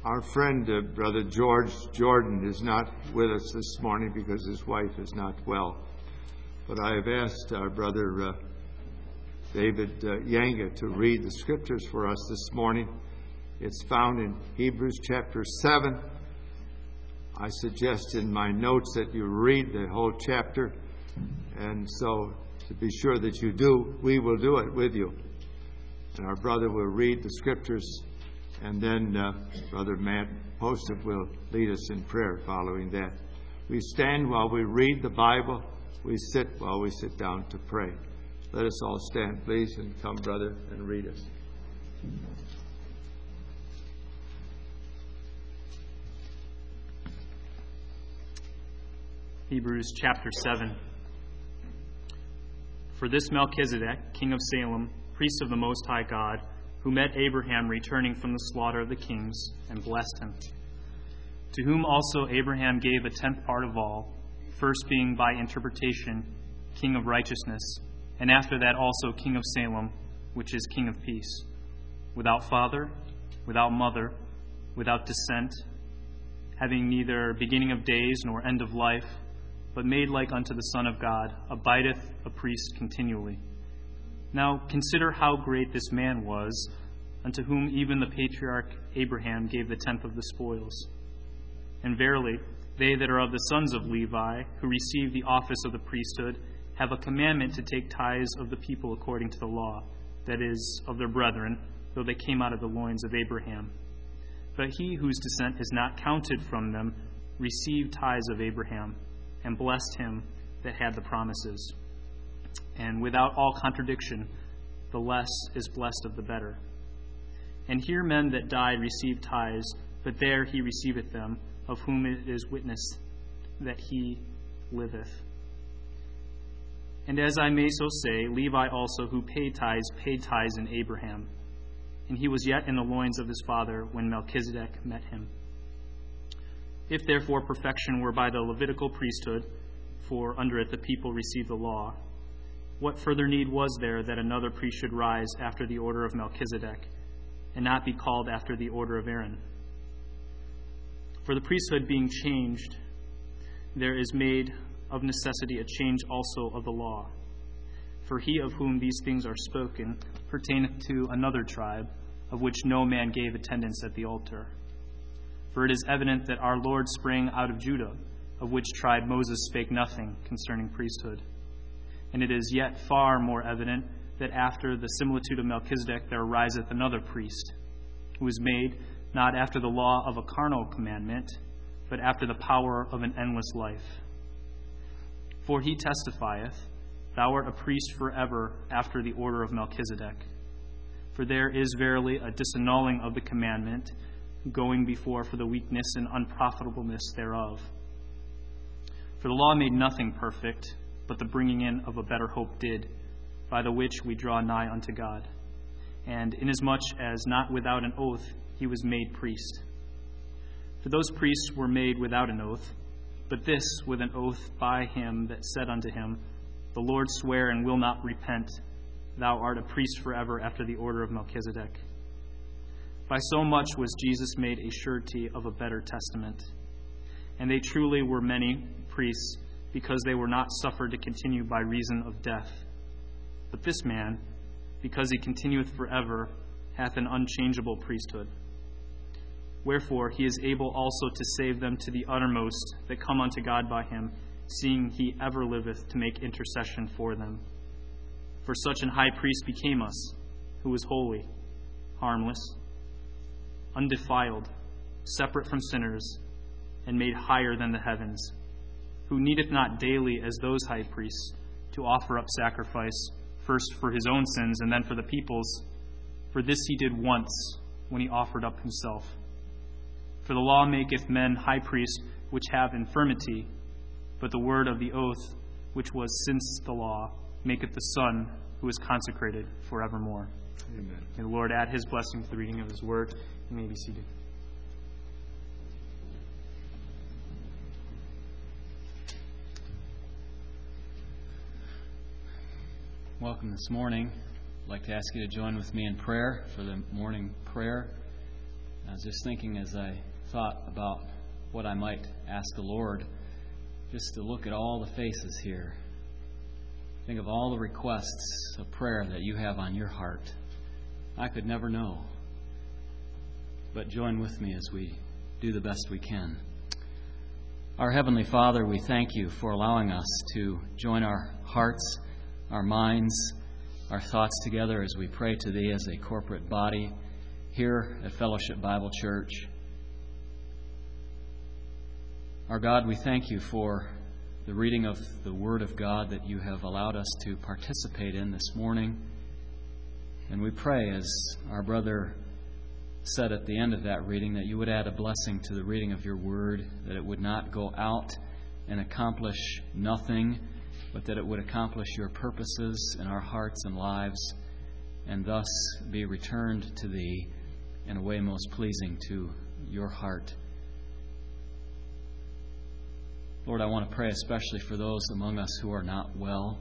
Our friend, Brother George Jordan, is not with us this morning because his wife is not well. But I have asked our brother David Yanga to read the scriptures for us this morning. It's found in Hebrews chapter 7. I suggest in my notes that you read the whole chapter. And so, to be sure that you do, we will do it with you. And our brother will read the scriptures. And then Brother Matt Poston will lead us in prayer following that. We stand while we read the Bible. We sit while we sit down to pray. Let us all stand, please, and come, brother, and read us. Hebrews chapter 7. For this Melchizedek, king of Salem, priest of the Most High God, who met Abraham returning from the slaughter of the kings, and blessed him, to whom also Abraham gave a tenth part of all, first being by interpretation king of righteousness, and after that also king of Salem, which is king of peace, without father, without mother, without descent, having neither beginning of days nor end of life, but made like unto the Son of God, abideth a priest continually. Now consider how great this man was, unto whom even the patriarch Abraham gave the tenth of the spoils. And verily, they that are of the sons of Levi, who receive the office of the priesthood, have a commandment to take tithes of the people according to the law, that is, of their brethren, though they came out of the loins of Abraham. But he whose descent is not counted from them received tithes of Abraham, and blessed him that had the promises. And without all contradiction, the less is blessed of the better. And here men that die receive tithes, but there he receiveth them, of whom it is witness that he liveth. And as I may so say, Levi also, who paid tithes in Abraham. And he was yet in the loins of his father when Melchizedek met him. If therefore perfection were by the Levitical priesthood, for under it the people received the law, what further need was there that another priest should rise after the order of Melchizedek, and not be called after the order of Aaron? For the priesthood being changed, there is made of necessity a change also of the law. For he of whom these things are spoken pertaineth to another tribe, of which no man gave attendance at the altar. For it is evident that our Lord sprang out of Judah, of which tribe Moses spake nothing concerning priesthood. And it is yet far more evident that after the similitude of Melchizedek there ariseth another priest, who is made not after the law of a carnal commandment, but after the power of an endless life. For he testifieth, Thou art a priest forever after the order of Melchizedek. For there is verily a disannulling of the commandment, going before for the weakness and unprofitableness thereof. For the law made nothing perfect, but the bringing in of a better hope did, by the which we draw nigh unto God. And inasmuch as not without an oath he was made priest. For those priests were made without an oath, but this with an oath by him that said unto him, The Lord sware and will not repent, Thou art a priest forever after the order of Melchizedek. By so much was Jesus made a surety of a better testament. And they truly were many priests, because they were not suffered to continue by reason of death. But this man, because he continueth forever, hath an unchangeable priesthood. Wherefore he is able also to save them to the uttermost that come unto God by him, seeing he ever liveth to make intercession for them. For such an high priest became us, who is holy, harmless, undefiled, separate from sinners, and made higher than the heavens, who needeth not daily as those high priests to offer up sacrifice, first for his own sins and then for the people's. For this he did once, when he offered up himself. For the law maketh men high priests which have infirmity, but the word of the oath, which was since the law, maketh the Son, who is consecrated forevermore. Amen. May the Lord add his blessing to the reading of his word. You may be seated. Welcome this morning. I'd like to ask you to join with me in prayer for the morning prayer. I was just thinking as I thought about what I might ask the Lord, just to look at all the faces here. Think of all the requests of prayer that you have on your heart. I could never know. But join with me as we do the best we can. Our Heavenly Father, we thank you for allowing us to join our hearts, our minds, our thoughts together as we pray to Thee as a corporate body here at Fellowship Bible Church. Our God, we thank you for the reading of the Word of God that you have allowed us to participate in this morning. And we pray, as our brother said at the end of that reading, that you would add a blessing to the reading of your Word, that it would not go out and accomplish nothing, but that it would accomplish your purposes in our hearts and lives, and thus be returned to Thee in a way most pleasing to your heart. Lord, I want to pray especially for those among us who are not well.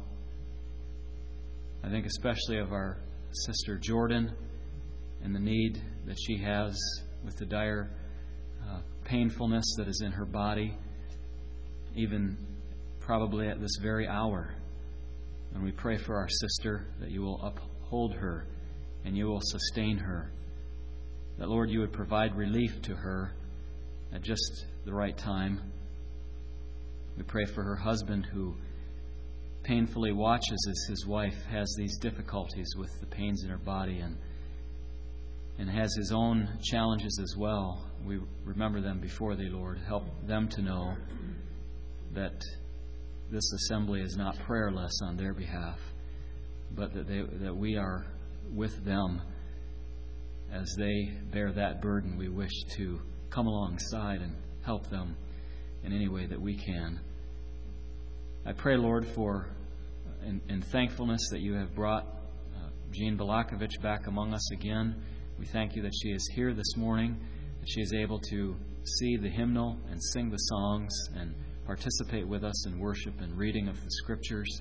I think especially of our sister Jordan and the need that she has with the dire painfulness that is in her body, even probably at this very hour. And we pray for our sister that you will uphold her and you will sustain her. That, Lord, you would provide relief to her at just the right time. We pray for her husband who painfully watches as his wife has these difficulties with the pains in her body and has his own challenges as well. We remember them before Thee, Lord. Help them to know that this assembly is not prayerless on their behalf, but that we are with them as they bear that burden. We wish to come alongside and help them in any way that we can. I pray, Lord, for in thankfulness that you have brought Jean Balakovich back among us again. We thank you that she is here this morning, that she is able to see the hymnal and sing the songs and participate with us in worship and reading of the Scriptures.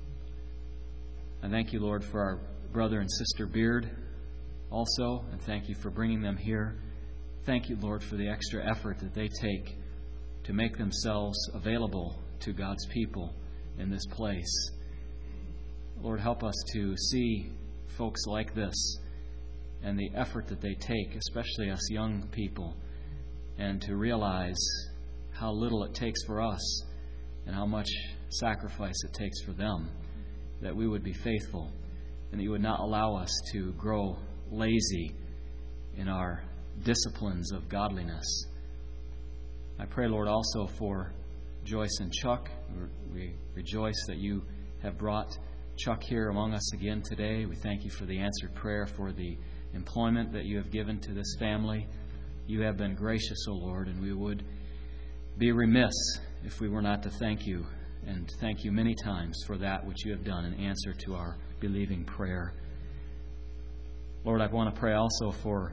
I thank you, Lord, for our brother and sister Beard also, and thank you for bringing them here. Thank you, Lord, for the extra effort that they take to make themselves available to God's people in this place. Lord, help us to see folks like this and the effort that they take, especially us young people, and to realize how little it takes for us and how much sacrifice it takes for them, that we would be faithful and that you would not allow us to grow lazy in our disciplines of godliness. I pray, Lord, also for Joyce and Chuck. We rejoice that you have brought Chuck here among us again today. We thank you for the answered prayer, for the employment that you have given to this family. You have been gracious, O Lord, and we would be remiss if we were not to thank you, and thank you many times for that which you have done in answer to our believing prayer. Lord, I want to pray also for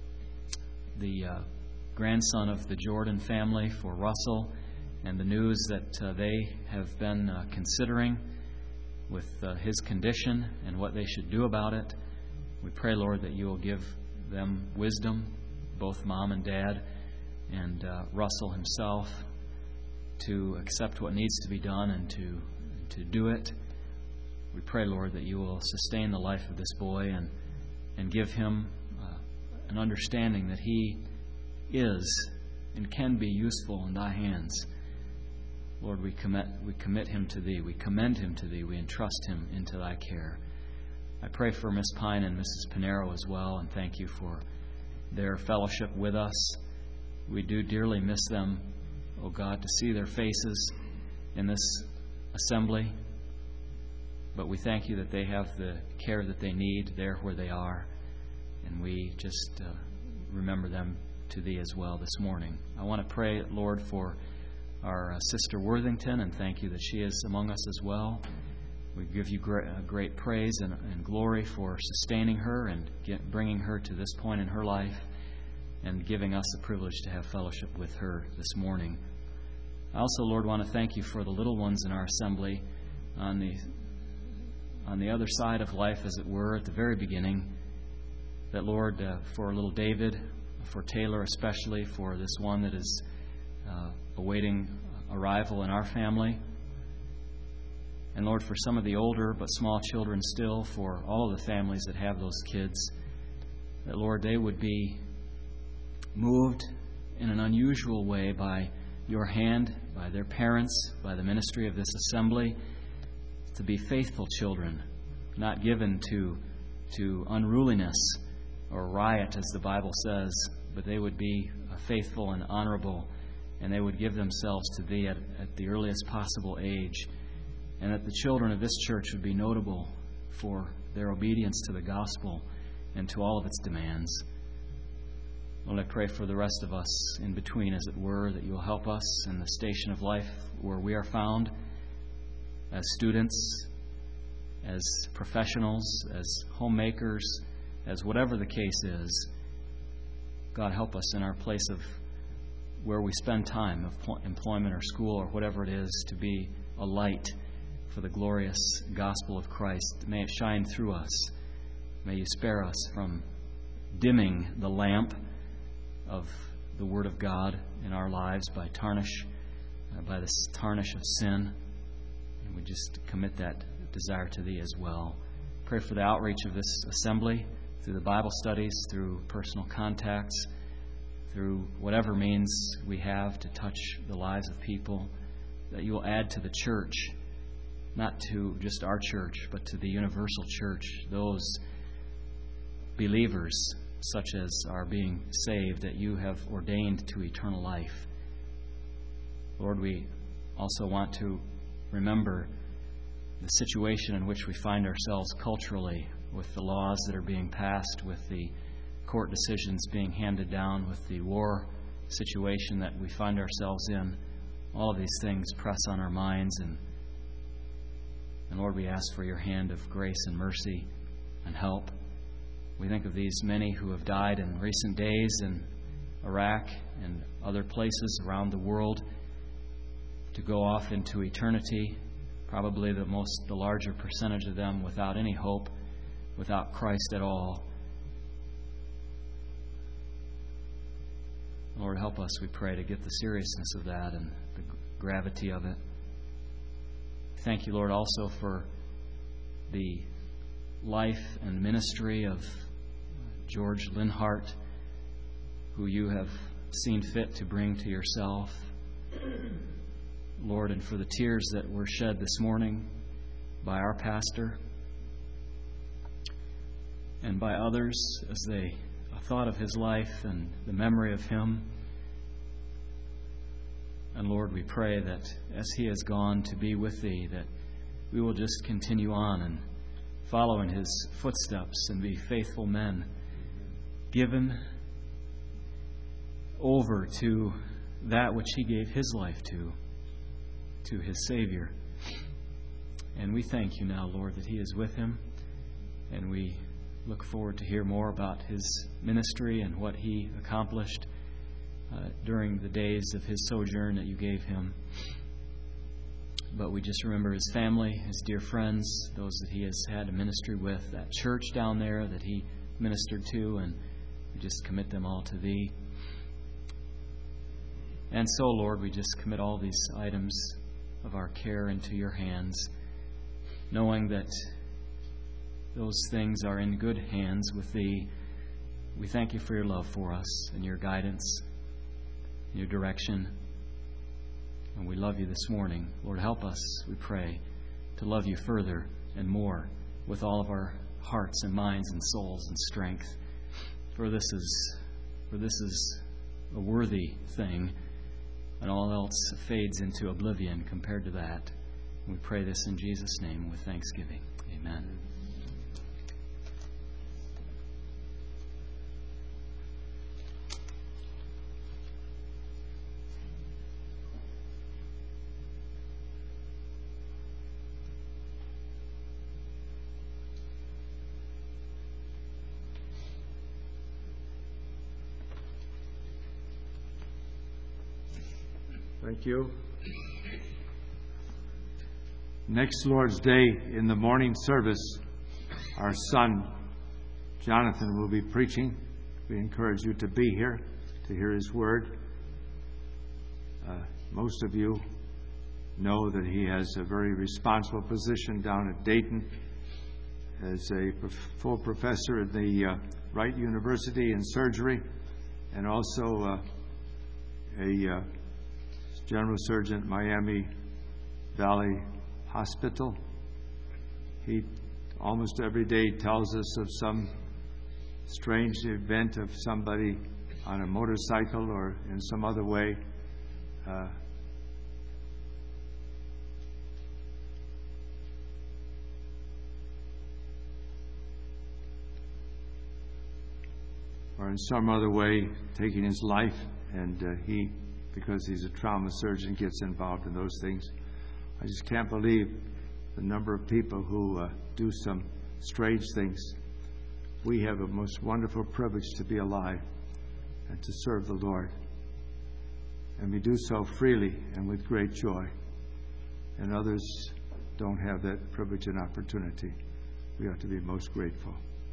the grandson of the Jordan family, for Russell, and the news that they have been considering with his condition and what they should do about it. We pray, Lord, that you will give them wisdom, both mom and dad, and Russell himself, to accept what needs to be done and to do it. We pray, Lord, that you will sustain the life of this boy and give him an understanding that he is and can be useful in thy hands. Lord, we commit him to thee. We commend him to thee. We entrust him into thy care. I pray for Miss Pine and Mrs. Pinero as well, and thank you for their fellowship with us. We do dearly miss them, O God, to see their faces in this assembly. But we thank you that they have the care that they need there where they are. And we just remember them to thee as well this morning. I want to pray, Lord, for our sister Worthington, and thank you that she is among us as well. We give you great praise and glory for sustaining her and bringing her to this point in her life and giving us the privilege to have fellowship with her this morning. I also, Lord, want to thank you for the little ones in our assembly on the other side of life, as it were, at the very beginning. That, Lord, for little David, for Taylor especially, for this one that is awaiting arrival in our family. And Lord, for some of the older but small children still, for all of the families that have those kids, that, Lord, they would be moved in an unusual way by your hand, by their parents, by the ministry of this assembly, to be faithful children, not given to unruliness or riot, as the Bible says, but they would be faithful and honorable, and they would give themselves to Thee at the earliest possible age, and that the children of this church would be notable for their obedience to the gospel and to all of its demands. Lord, I pray for the rest of us in between, as it were, that You will help us in the station of life where we are found as students, as professionals, as homemakers, as whatever the case is. God, help us in our place of where we spend time, of employment or school or whatever it is, to be a light for the glorious gospel of Christ. May it shine through us. May You spare us from dimming the lamp of the Word of God in our lives by this tarnish of sin. And we just commit that desire to Thee as well. Pray for the outreach of this assembly through the Bible studies, through personal contacts, through whatever means we have to touch the lives of people, that You will add to the church, not to just our church, but to the universal church, those believers such as are being saved, that You have ordained to eternal life. Lord, we also want to remember the situation in which we find ourselves culturally, with the laws that are being passed, with the court decisions being handed down, with the war situation that we find ourselves in. All of these things press on our minds, and Lord, we ask for Your hand of grace and mercy and help. We think of these many who have died in recent days in Iraq and other places around the world to go off into eternity, probably the larger percentage of them without any hope, without Christ at all. Lord, help us, we pray, to get the seriousness of that and the gravity of it. Thank You, Lord, also for the life and ministry of George Linhart, who You have seen fit to bring to Yourself. Lord, and for the tears that were shed this morning by our pastor and by others as they thought of his life and the memory of him. And Lord, we pray that as he has gone to be with Thee, that we will just continue on and follow in his footsteps and be faithful men, given over to that which he gave his life to his Savior. And we thank You now, Lord, that he is with him, and we look forward to hear more about his ministry and what he accomplished during the days of his sojourn that You gave him. But we just remember his family, his dear friends, those that he has had a ministry with, that church down there that he ministered to, and we just commit them all to Thee. And so, Lord, we just commit all these items of our care into Your hands, knowing that those things are in good hands with Thee. We thank You for Your love for us and Your guidance, Your direction. And we love You this morning. Lord, help us, we pray, to love You further and more with all of our hearts and minds and souls and strength. For this is a worthy thing, and all else fades into oblivion compared to that. We pray this in Jesus' name with thanksgiving. Amen. Thank you. Next Lord's Day in the morning service, our son Jonathan will be preaching. We encourage you to be here, to hear his word. Most of you know that he has a very responsible position down at Dayton as a full professor at the Wright University in surgery, and also a general surgeon at Miami Valley Hospital. He almost every day tells us of some strange event of somebody on a motorcycle or in some other way or in some other way taking his life, and he, because he's a trauma surgeon, gets involved in those things. I just can't believe the number of people who do some strange things. We have a most wonderful privilege to be alive and to serve the Lord. And we do so freely and with great joy. And others don't have that privilege and opportunity. We ought to be most grateful.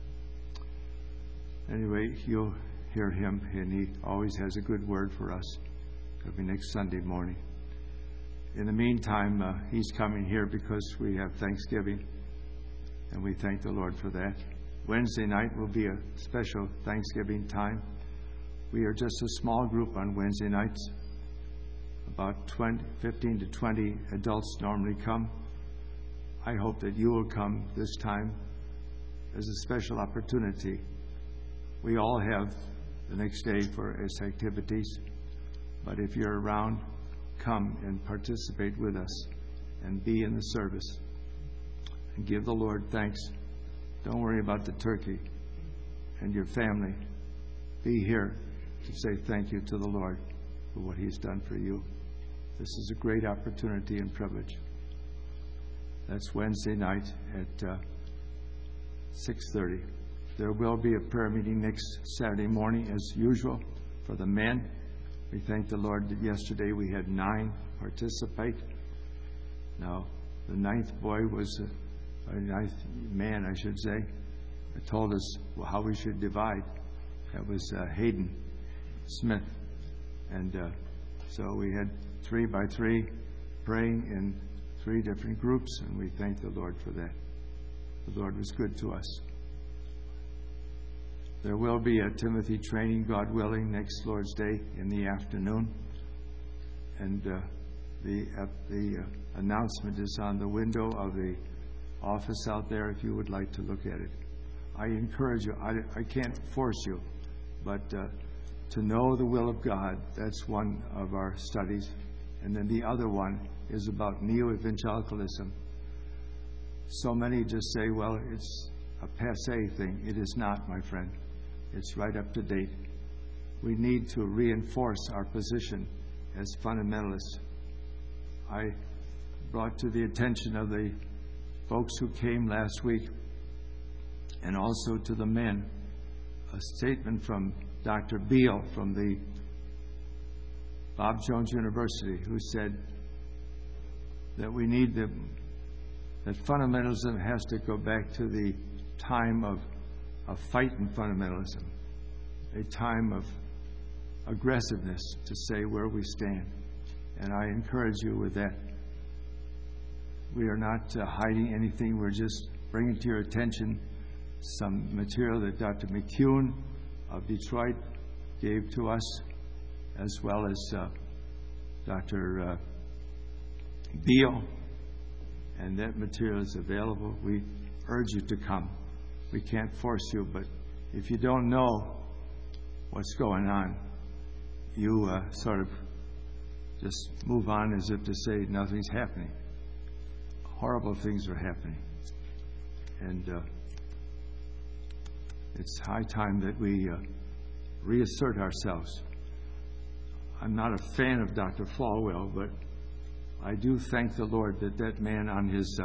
Anyway, you'll hear him, and he always has a good word for us. It'll be next Sunday morning. In the meantime, he's coming here because we have Thanksgiving, and we thank the Lord for that. Wednesday night will be a special Thanksgiving time. We are just a small group on Wednesday nights. About 15 to 20 adults normally come. I hope that you will come this time as a special opportunity. We all have the next day for its activities, but if you're around, come and participate with us and be in the service and give the Lord thanks. Don't worry about the turkey and your family. Be here to say thank you to the Lord for what he's done for you. This is a great opportunity and privilege. That's Wednesday night at 6:30. There will be a prayer meeting next Saturday morning as usual for the men. We thank the Lord that yesterday we had 9 participate. Now, the 9th boy was, a 9th man, I should say, told us how we should divide. That was Hayden Smith. And so we had 3 by 3 praying in 3 different groups, and we thank the Lord for that. The Lord was good to us. There will be a Timothy training, God willing, next Lord's Day in the afternoon. And the announcement is on the window of the office out there if you would like to look at it. I encourage you, I can't force you, but to know the will of God, that's one of our studies. And then the other one is about neo-evangelicalism. So many just say, well, it's a passé thing. It is not, my friend. It's right up to date. We need to reinforce our position as fundamentalists. I brought to the attention of the folks who came last week, and also to the men, a statement from Dr. Beale from the Bob Jones University, who said that we need that fundamentalism has to go back to the time of fighting fundamentalism, a time of aggressiveness to say where we stand. And I encourage you with that. We are not hiding anything. We're just bringing to your attention some material that Dr. McCune of Detroit gave to us, as well as Dr. Beale. And that material is available. We urge you to come. We can't force you, but if you don't know what's going on, you sort of just move on as if to say nothing's happening. Horrible things are happening. And it's high time that we reassert ourselves. I'm not a fan of Dr. Falwell, but I do thank the Lord that that man on his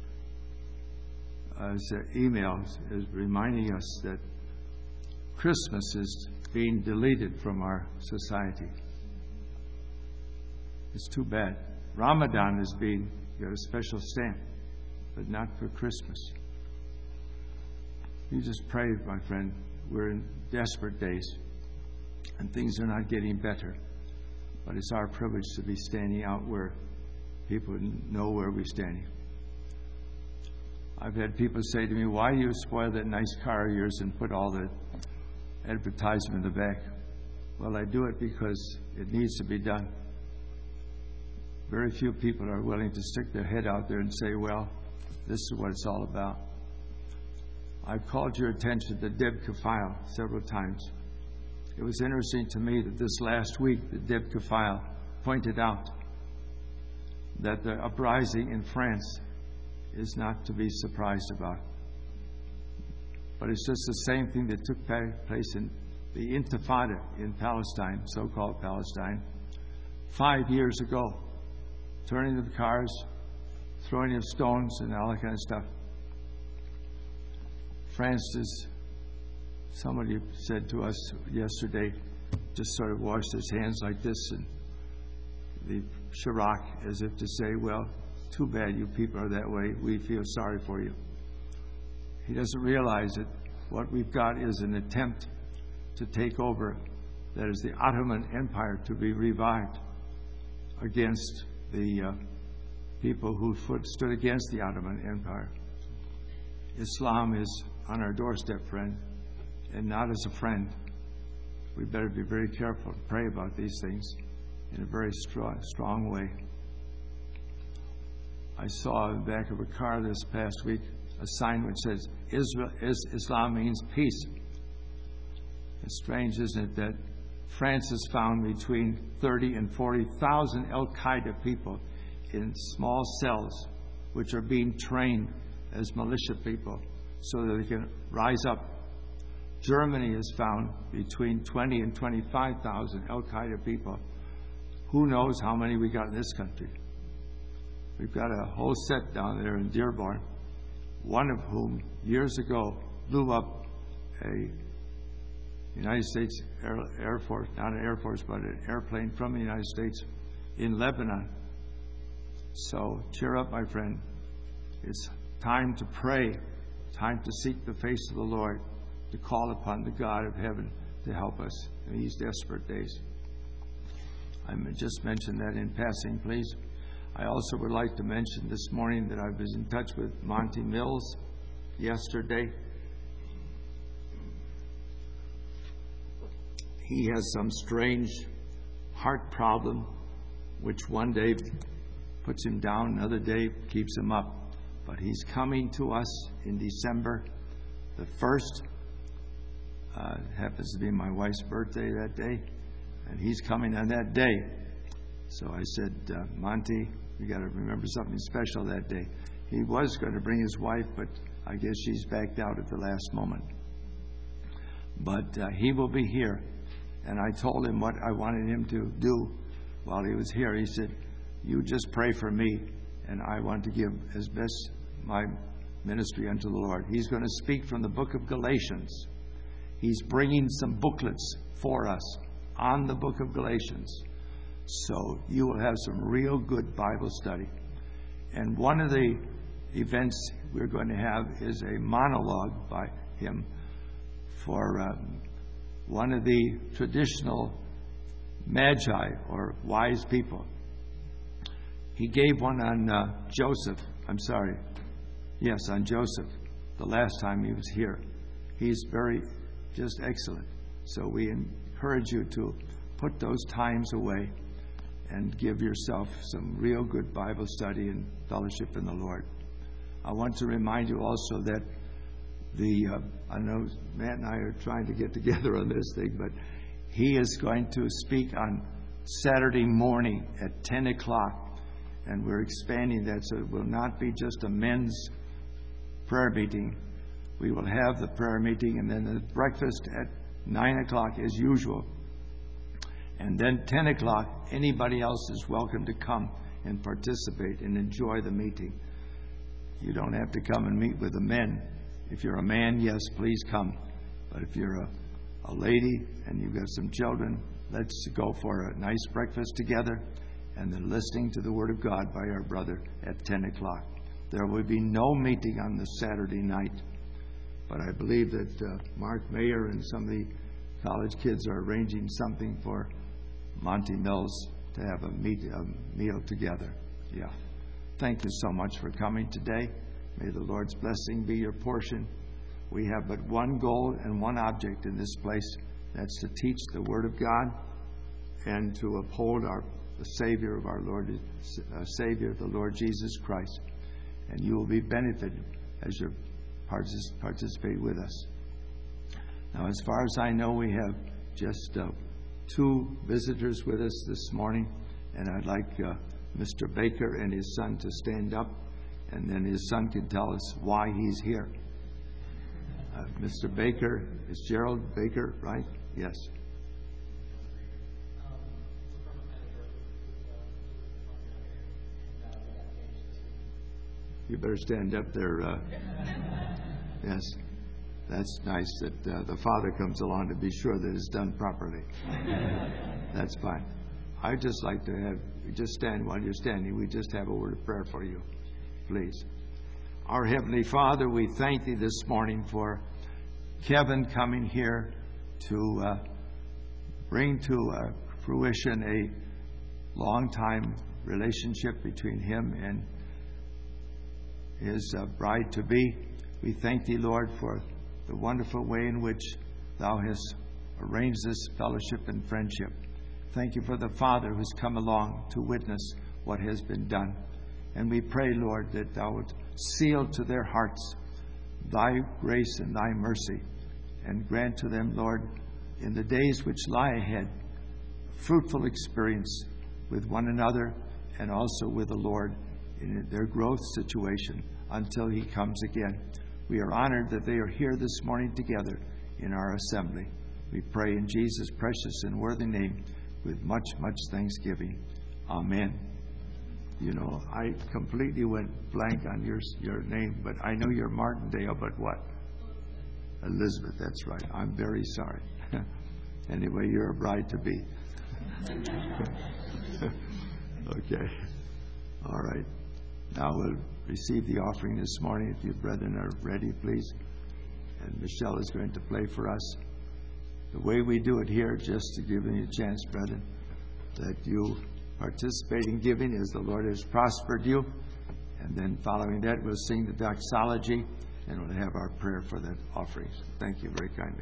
emails is reminding us that Christmas is being deleted from our society. It's too bad. Ramadan is being got a special stamp, but not for Christmas. You just pray, my friend. We're in desperate days, and things are not getting better. But it's our privilege to be standing out where people know where we're standing. I've had people say to me, "Why do you spoil that nice car of yours and put all the advertisement in the back?" Well, I do it because it needs to be done. Very few people are willing to stick their head out there and say, "Well, this is what it's all about." I've called your attention to Debka File several times. It was interesting to me that this last week, the Debka File pointed out that the uprising in France is not to be surprised about. But it's just the same thing that took place in the Intifada in Palestine, so-called Palestine, 5 years ago. Turning the cars, throwing of stones and all that kind of stuff. France is, somebody said to us yesterday, just sort of washed his hands like this and the Chirac, as if to say, "Well, too bad you people are that way. We feel sorry for you." He doesn't realize that what we've got is an attempt to take over, that is the Ottoman Empire, to be revived against the people who stood against the Ottoman Empire. Islam is on our doorstep, friend, and not as a friend. We better be very careful and pray about these things in a very strong way. I saw in the back of a car this past week a sign which says, Islam means peace. It's strange, isn't it, that France has found between 30 and 40,000 Al-Qaeda people in small cells which are being trained as militia people so that they can rise up. Germany has found between 20 and 25,000 Al-Qaeda people. Who knows how many we got in this country? We've got a whole set down there in Dearborn, one of whom years ago blew up a United States Air Force, not an Air Force, but an airplane from the United States in Lebanon. So cheer up, my friend. It's time to pray, time to seek the face of the Lord, to call upon the God of heaven to help us in these desperate days. I just mentioned that in passing, please. I also would like to mention this morning that I was in touch with Monty Mills yesterday. He has some strange heart problem, which one day puts him down, another day keeps him up. But he's coming to us in December the 1st. It happens to be my wife's birthday that day, and he's coming on that day. So I said, Monty, you got to remember something special that day. He was going to bring his wife, but I guess she's backed out at the last moment. But he will be here. And I told him what I wanted him to do while he was here. He said, you just pray for me, and I want to give as best my ministry unto the Lord. He's going to speak from the book of Galatians. He's bringing some booklets for us on the book of Galatians. So you will have some real good Bible study. And one of the events we're going to have is a monologue by him for one of the traditional magi or wise people. He gave one on Joseph. I'm sorry. Yes, on Joseph, the last time he was here. He's just excellent. So we encourage you to put those times away and give yourself some real good Bible study and fellowship in the Lord. I want to remind you also that I know Matt and I are trying to get together on this thing, but he is going to speak on Saturday morning at 10 o'clock, and we're expanding that so it will not be just a men's prayer meeting. We will have the prayer meeting and then the breakfast at 9 o'clock as usual. And then 10 o'clock, anybody else is welcome to come and participate and enjoy the meeting. You don't have to come and meet with the men. If you're a man, yes, please come. But if you're a lady and you've got some children, let's go for a nice breakfast together and then listening to the Word of God by our brother at 10 o'clock. There will be no meeting on the Saturday night. But I believe that Mark Mayer and some of the college kids are arranging something for Monty Mills to have a meal together. Yeah. Thank you so much for coming today. May the Lord's blessing be your portion. We have but one goal and one object in this place. That's to teach the Word of God and to uphold the Savior of our Lord, Savior, the Lord Jesus Christ. And you will be benefited as you participate with us. Now, as far as I know, we have just 2 visitors with us this morning, and I'd like Mr. Baker and his son to stand up, and then his son can tell us why he's here. Mr. Baker, is Gerald Baker, right? Yes. You better stand up there. Yes. That's nice that the father comes along to be sure that it's done properly. That's fine. I'd just like to have you just stand while you're standing. We just have a word of prayer for you, please. Our Heavenly Father, we thank Thee this morning for Kevin coming here to bring to fruition a long-time relationship between him and his bride-to-be. We thank Thee, Lord, for the wonderful way in which Thou hast arranged this fellowship and friendship. Thank You for the Father who's come along to witness what has been done. And we pray, Lord, that Thou would seal to their hearts Thy grace and Thy mercy, and grant to them, Lord, in the days which lie ahead, fruitful experience with one another and also with the Lord in their growth situation until He comes again. We are honored that they are here this morning together in our assembly. We pray in Jesus' precious and worthy name with much, much thanksgiving. Amen. You know, I completely went blank on your name, but I know you're Martindale, but what? Elizabeth, that's right. I'm very sorry. Anyway, you're a bride-to-be. Okay. All right. Now we'll receive the offering this morning. If you brethren are ready, please. And Michelle is going to play for us. The way we do it here, just to give you a chance, brethren, that you participate in giving as the Lord has prospered you. And then following that, we'll sing the doxology and we'll have our prayer for the offerings. Thank you very kindly.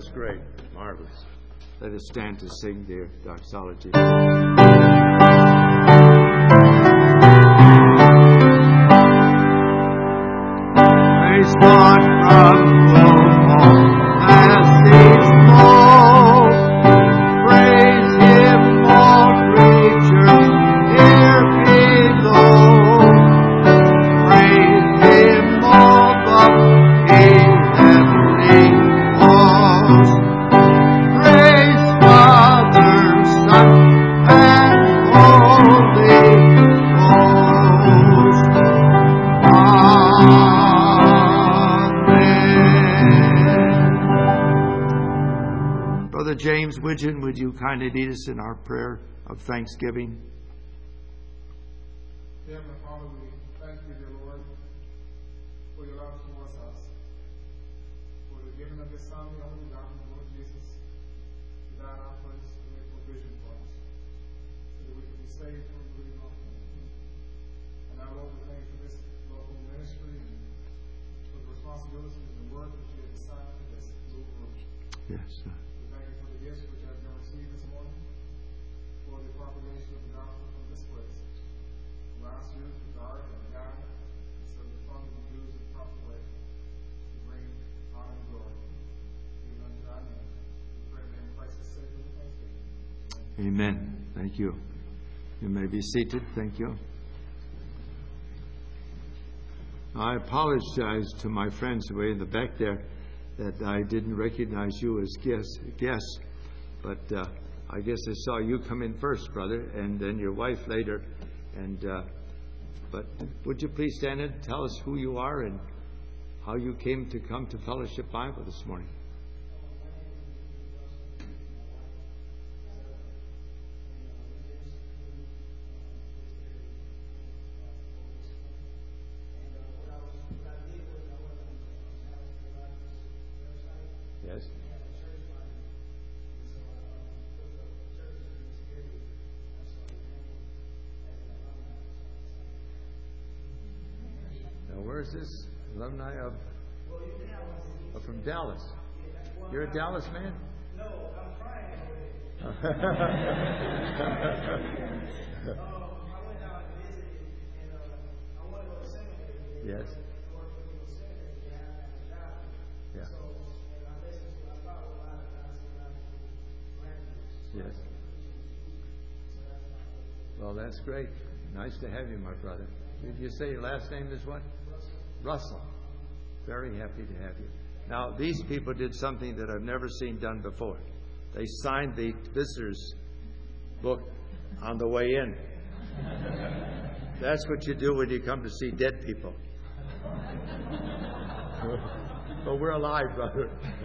was great. Marvelous. Let us stand to sing their doxology. Praise God from whom all blessings flow. Praise Him, all creatures here below. Praise Him, all the heavenly hosts. Praise Father, Son, and Holy Ghost. Amen. Brother James Widgeon, would you kindly lead us in our prayer of thanksgiving? Heavenly Father, we thank you, dear Lord, for your love towards us, for the giving of your Son, the only begotten Lord Jesus, to die in our place and make provision for us, so that we can be saved from believing on Him. And now, Lord, we thank you for this local ministry and for the responsibilities and the work that you have assigned to this little group. Yes, sir. We thank you for the gifts which have been received this morning, for the propagation of the gospel from this place. We ask you to guard and guide, so that the funds will be used in the proper way to bring honor and glory even unto thy name. We pray in Christ's sake and thanksgiving. Amen. Thank you. You may be seated. Thank you. I apologize to my friends way in the back there that I didn't recognize you as guests, but I guess I saw you come in first, brother, and then your wife later. And but would you please stand and tell us who you are and how you came to come to Fellowship Bible this morning? Yes. Now, where is this? Alumni of from Dallas. You're a Dallas man? No, I'm trying. Yes. I went out and visited, and I wanted to go to seminary. Yes. Yeah. Yes. Well, that's great. Nice to have you, my brother. Did you say your last name is what? Russell. Very happy to have you. Now, these people did something that I've never seen done before. They signed the visitor's book on the way in. That's what you do when you come to see dead people. But we're alive, brother.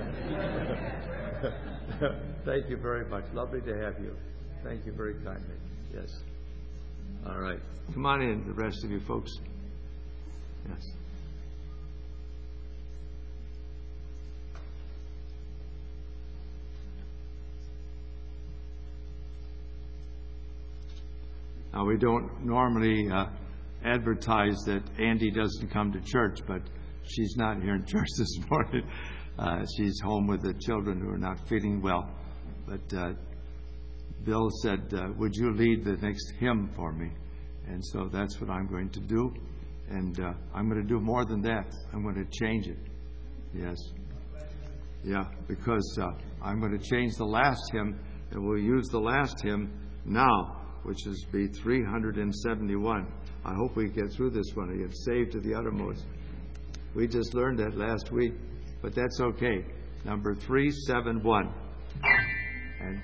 Thank you very much. Lovely to have you. Thank you very kindly. Yes. All right. Come on in, the rest of you folks. Yes. Now, we don't normally advertise that Andy doesn't come to church, but she's not here in church this morning. She's home with the children who are not feeling well. But Bill said, would you lead the next hymn for me? And so that's what I'm going to do. And I'm going to do more than that. I'm going to change it. Yes. Yeah, because I'm going to change the last hymn, and we'll use the last hymn now, which is be 371. I hope we get through this one and get saved to the uttermost. We just learned that last week, but that's okay. Number 371. And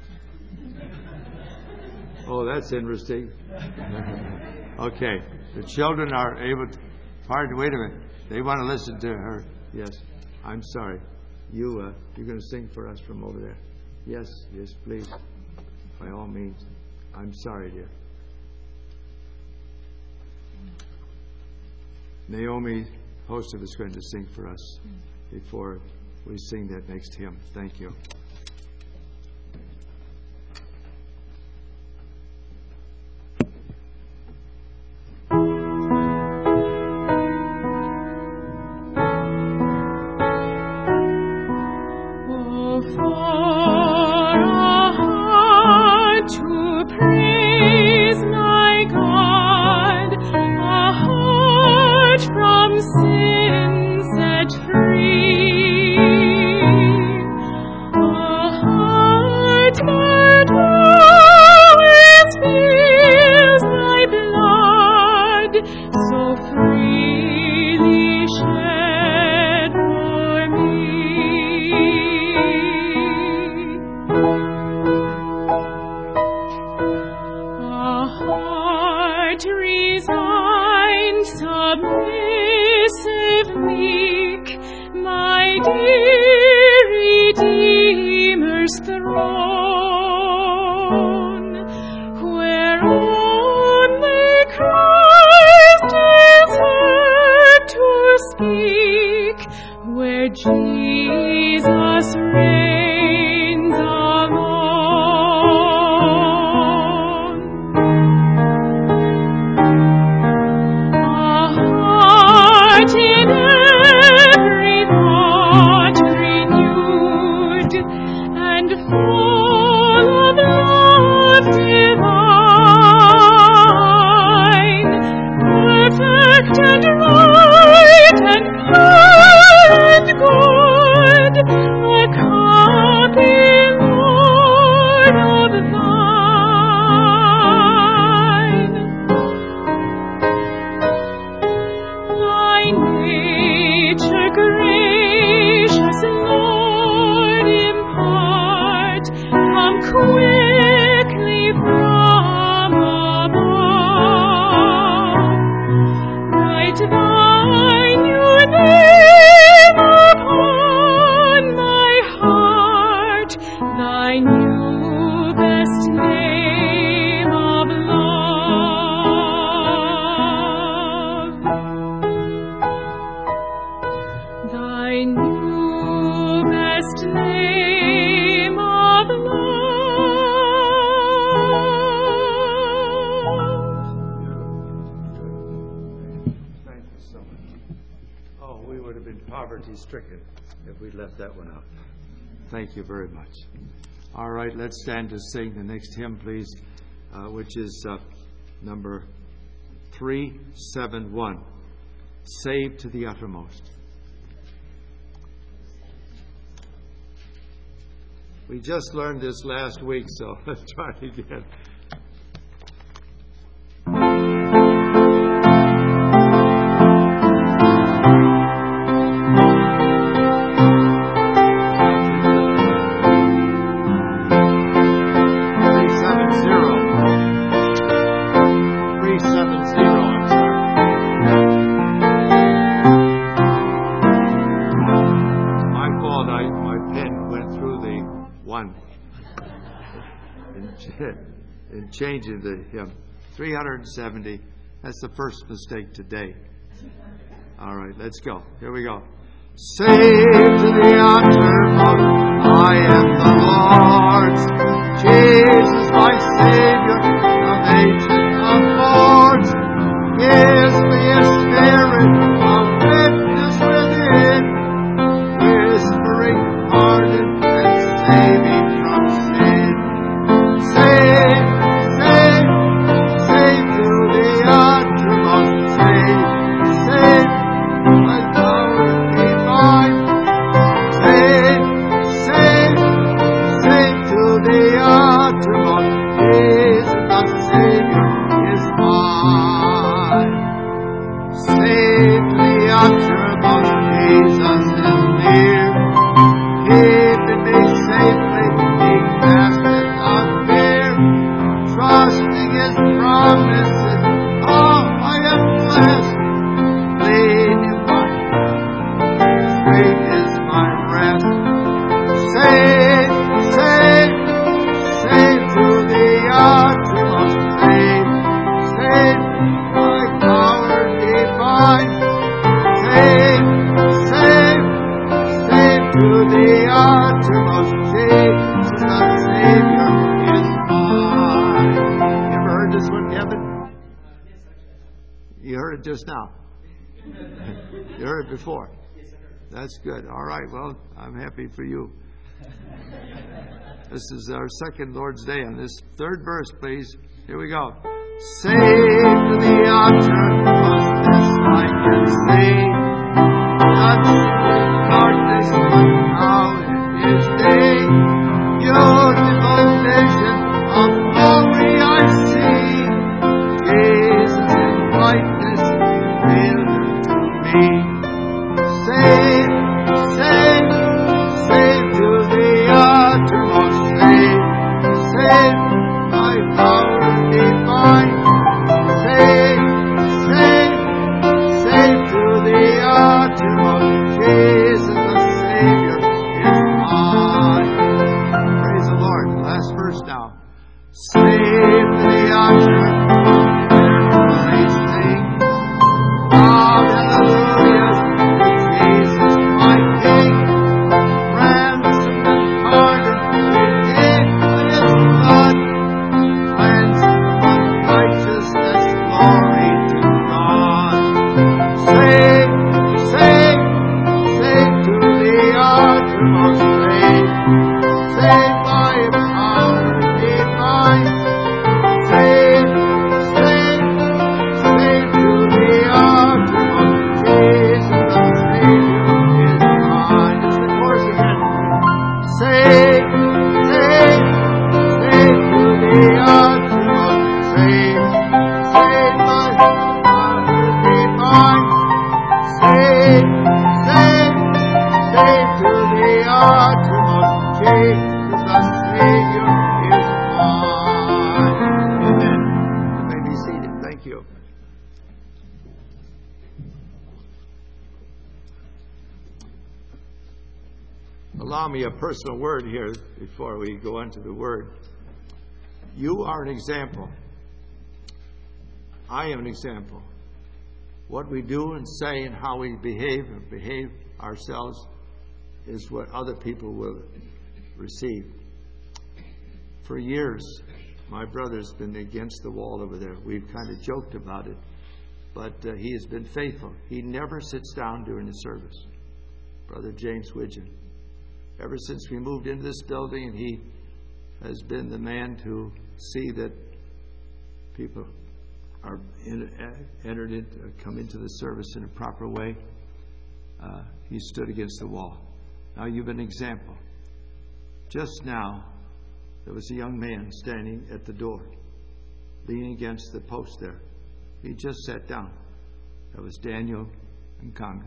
oh, that's interesting. Okay, the children are able to. Pardon, wait a minute. They want to listen to her. Yes, I'm sorry. You're going to sing for us from over there. Yes, please. By all means. I'm sorry, dear. Naomi Hosted is going to sing for us before we sing that next hymn. Thank you. Oh sin set free. A heart that always feels thy blood so freely shed for me. A heart resigned, submissive, meek, my dear Redeemer's throne, whereon the Christ is heard to speak, where Jesus reigns alone. A heart in every thought renewed and full of love divine, perfect and right and pure and good, a copy, Lord, of thine. Thy nature gracious, Lord, impart, come quickly from above. Write thy new name upon my heart, thy new best name of love. Thy new best name of love. Thank you so much. Oh, we would have been poverty-stricken if we left that one out. Thank you very much. All right, let's stand to sing the next hymn, please, which is number 371, Saved to the Uttermost. We just learned this last week, so let's try it again. In changing the hymn. 370. That's the first mistake today. All right, let's go. Here we go. Saved to the uttermost, I am the Lord's. Jesus, my Savior, salvation affords. Gives me a spirit of witness within, whispering pardon and saving from sin. Saved to the uttermost, saved by power divine. Saved to the uttermost, Jesus the Savior is mine. Saved to the uttermost, Jesus is near, keeping me safely, He casteth on fear. Trusting His promises, oh, I am blessed. Leaning on straight is my rest. Saved to the uttermost, saved by power divine. Saved to the uttermost, Jesus the Savior is mine. You ever heard this one, Kevin? You heard it just now. You heard it before. That's good. All right. Well, I'm happy for you. This is our second Lord's Day. On this third verse, please. Here we go. Saved to the uttermost, this I can say. Save, save, save to the uttermost. Save, save, by power divine. Save, save, save to the uttermost. Jesus the Savior is mine. Praise the Lord. Last verse now. Save to the uttermost. Praise sing. Loud hallelujahs to Jesus my King. Ransomed and pardoned, redeemed by His blood. Cleansed from unrighteousness, glory to God. Save, save, save to the uttermost. Save, save by power divine. Save, save, save to the uttermost. Jesus the Savior is mine. It's the chorus again. Save, save, save to the uttermost. Save, save by power divine. Save, save, save to the uttermost. Jesus the Savior is mine. Amen. You may be seated. Thank you. Allow me a personal word here before we go into the Word. You are an example. I am an example. What we do and say and how we behave ourselves is what other people will receive. For years, my brother's been against the wall over there. We've kind of joked about it, but he has been faithful. He never sits down during the service. Brother James Widgeon. Ever since we moved into this building, and he has been the man to see that people are come into the service in a proper way. He stood against the wall. Now you've been an example. Just now, there was a young man standing at the door, leaning against the post there. He just sat down. That was Daniel Nkanga.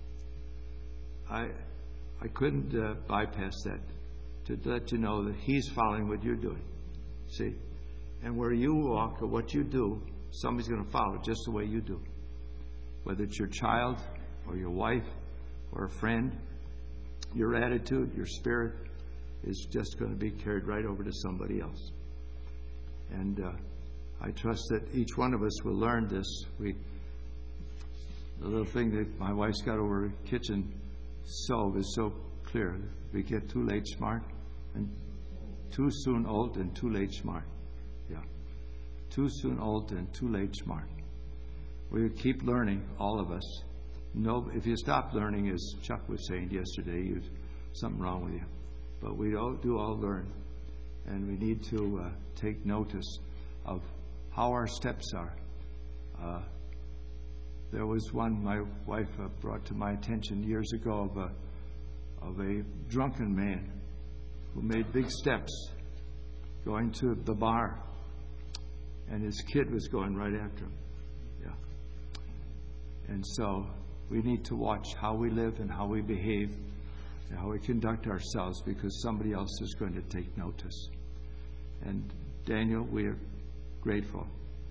I couldn't bypass that to let you know that he's following what you're doing. See? And where you walk or what you do, somebody's going to follow just the way you do. Whether it's your child or your wife or a friend, your attitude, your spirit is just going to be carried right over to somebody else. And I trust that each one of us will learn this. The little thing that my wife's got over the kitchen stove is so clear. We get too late smart and too soon old and too late smart. Yeah. Too soon old and too late smart. We keep learning, all of us. No, if you stop learning, as Chuck was saying yesterday, there's something wrong with you. But we all learn. And we need to take notice of how our steps are. There was one my wife brought to my attention years ago of a drunken man who made big steps going to the bar, and his kid was going right after him. Yeah. And so we need to watch how we live and how we behave and how we conduct ourselves, because somebody else is going to take notice. And Daniel, we are grateful.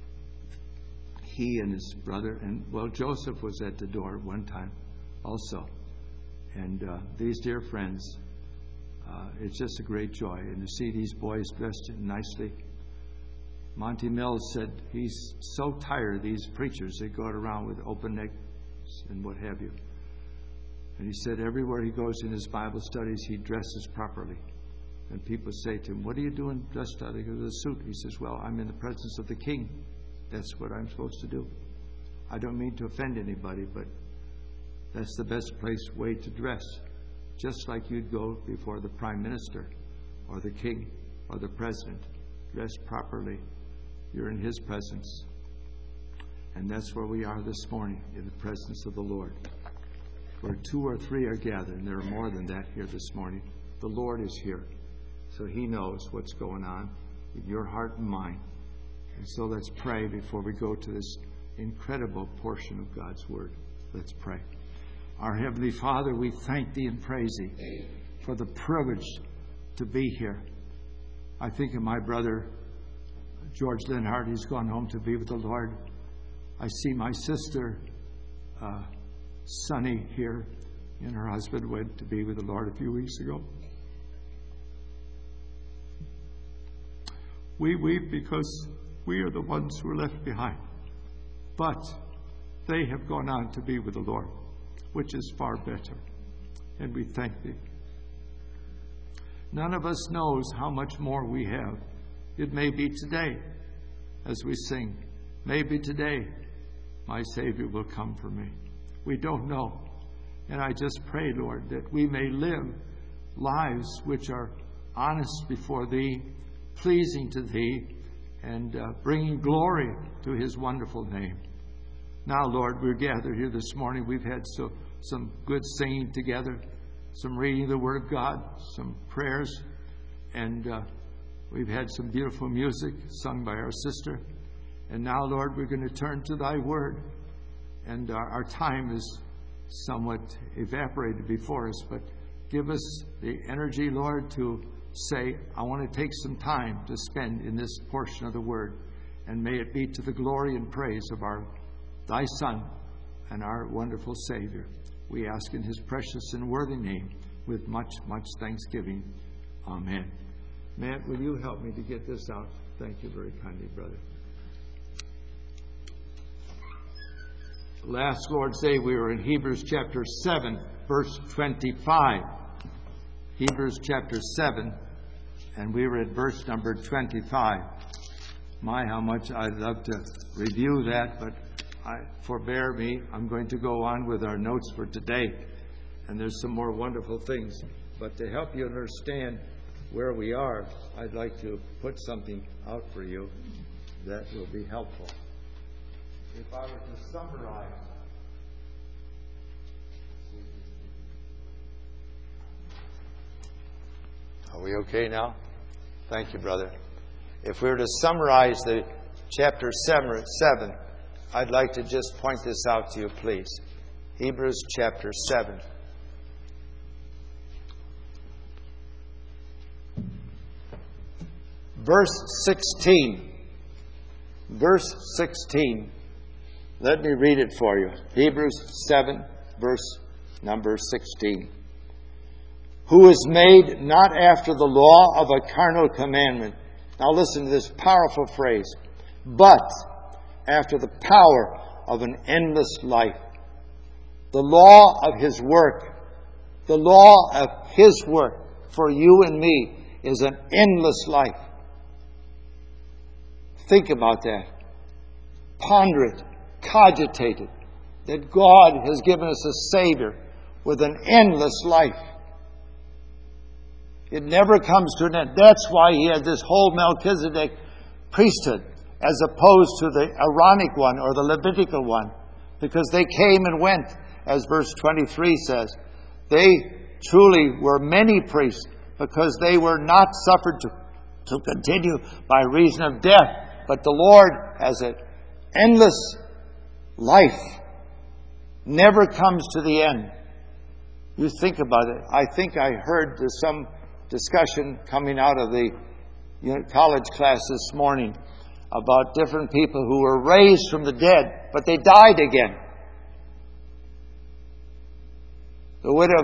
He and his brother, and Joseph was at the door one time also. And these dear friends, it's just a great joy. And to see these boys dressed nicely. Monty Mills said he's so tired of these preachers. They go around with open necks and what have you. And he said everywhere he goes in his Bible studies, he dresses properly. And people say to him, "What are you doing dressed out of a suit?" He says, "Well, I'm in the presence of the King. That's what I'm supposed to do." I don't mean to offend anybody, but that's the best way to dress. Just like you'd go before the Prime Minister or the King or the President. Dress properly. You're in His presence. And that's where we are this morning, in the presence of the Lord. Where 2 or 3 are gathered, and there are more than that here this morning. The Lord is here. So He knows what's going on in your heart and mind. And so let's pray before we go to this incredible portion of God's Word. Let's pray. Our Heavenly Father, we thank Thee and praise Thee for the privilege to be here. I think of my brother, George Linhart. He's gone home to be with the Lord. I see my sister, Sunny, here, and her husband went to be with the Lord a few weeks ago. We weep because we are the ones who are left behind. But they have gone on to be with the Lord, which is far better. And we thank Thee. None of us knows how much more we have. It may be today, as we sing, maybe today my Savior will come for me. We don't know. And I just pray, Lord, that we may live lives which are honest before Thee, pleasing to Thee, and bringing glory to His wonderful name. Now, Lord, we're gathered here this morning. We've had some good singing together, some reading of the Word of God, some prayers, and we've had some beautiful music sung by our sister. And now, Lord, we're going to turn to Thy Word. And our time is somewhat evaporated before us, but give us the energy, Lord, to say, I want to take some time to spend in this portion of the Word. And may it be to the glory and praise of Thy Son and our wonderful Savior. We ask in His precious and worthy name with much, much thanksgiving. Amen. Matt, will you help me to get this out? Thank you very kindly, brother. Last Lord's Day, we were in Hebrews chapter 7, verse 25. Hebrews chapter 7, and we were at verse number 25. My, how much I'd love to review that, but forbear me. I'm going to go on with our notes for today. And there's some more wonderful things. But to help you understand where we are, I'd like to put something out for you that will be helpful. If I were to summarize, are we okay now? Thank you, brother. If we were to summarize the chapter 7, I'd like to just point this out to you, please. Hebrews chapter 7. Verse 16. Verse 16. Let me read it for you. Hebrews 7, verse number 16. Who is made not after the law of a carnal commandment. Now listen to this powerful phrase. But after the power of an endless life. The law of His work. The law of His work for you and me is an endless life. Think about that. Ponder it. Cogitate it. That God has given us a Savior with an endless life. It never comes to an end. That's why He had this whole Melchizedek priesthood as opposed to the Aaronic one or the Levitical one. Because they came and went, as verse 23 says. They truly were many priests because they were not suffered to continue by reason of death. But the Lord has an endless life. Never comes to the end. You think about it. I think I heard there's some discussion coming out of the college class this morning about different people who were raised from the dead, but they died again. The widow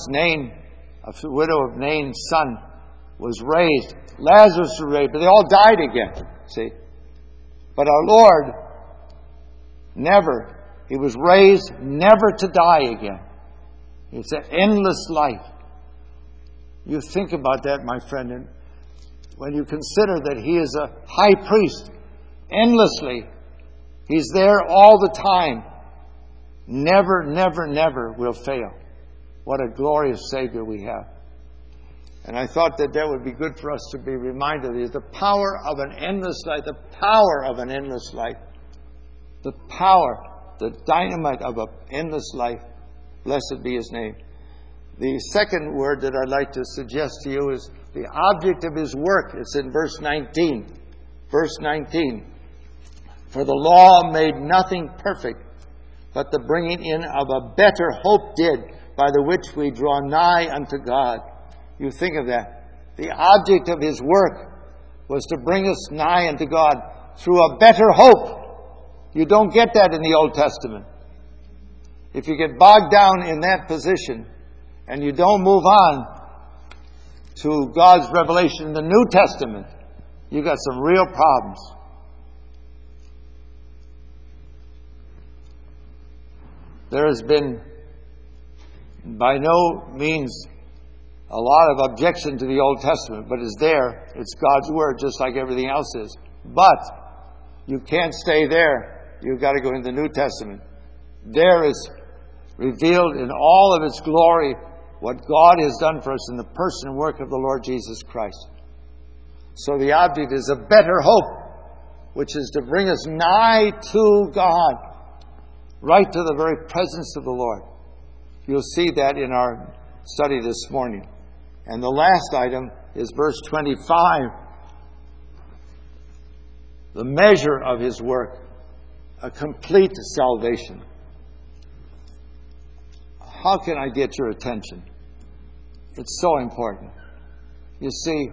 of Nain's son was raised. Lazarus was raised, but they all died again. See? But our Lord never. He was raised never to die again. It's an endless life. You think about that, my friend, and when you consider that He is a high priest, endlessly, He's there all the time. Never, never, never will fail. What a glorious Savior we have. And I thought that would be good for us to be reminded of the power of an endless life. The power of an endless life. The power, the dynamite of an endless life. Blessed be His name. The second word that I'd like to suggest to you is the object of His work. It's in verse 19. Verse 19. For the law made nothing perfect, but the bringing in of a better hope did, by the which we draw nigh unto God. You think of that. The object of his work was to bring us nigh unto God through a better hope. You don't get that in the Old Testament. If you get bogged down in that position and you don't move on to God's revelation in the New Testament, you got some real problems. There has been by no means a lot of objection to the Old Testament, but it's there. It's God's Word, just like everything else is. But you can't stay there. You've got to go into the New Testament. There is revealed in all of its glory what God has done for us in the person and work of the Lord Jesus Christ. So the object is a better hope, which is to bring us nigh to God, right to the very presence of the Lord. You'll see that in our study this morning. And the last item is verse 25. The measure of his work, a complete salvation. How can I get your attention? It's so important. You see,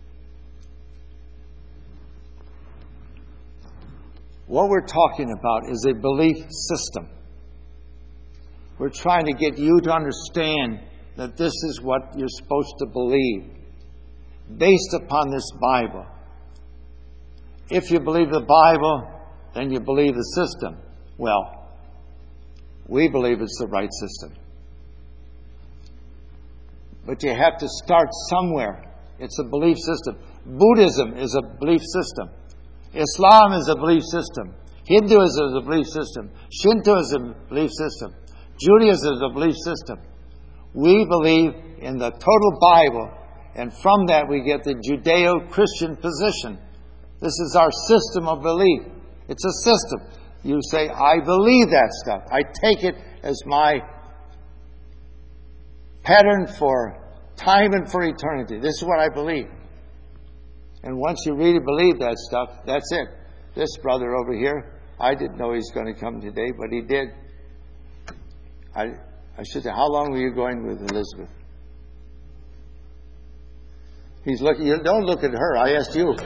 what we're talking about is a belief system. We're trying to get you to understand that this is what you're supposed to believe, based upon this Bible. If you believe the Bible, then you believe the system. Well, we believe it's the right system. But you have to start somewhere. It's a belief system. Buddhism is a belief system. Islam is a belief system. Hinduism is a belief system. Shintoism is a belief system. Judaism is a belief system. We believe in the total Bible, and from that we get the Judeo-Christian position. This is our system of belief. It's a system. You say, I believe that stuff. I take it as my pattern for time and for eternity. This is what I believe. And once you really believe that stuff, that's it. This brother over here, I didn't know he's going to come today, but he did. I should say, how long were you going with Elizabeth? He's looking. Don't look at her. I asked you.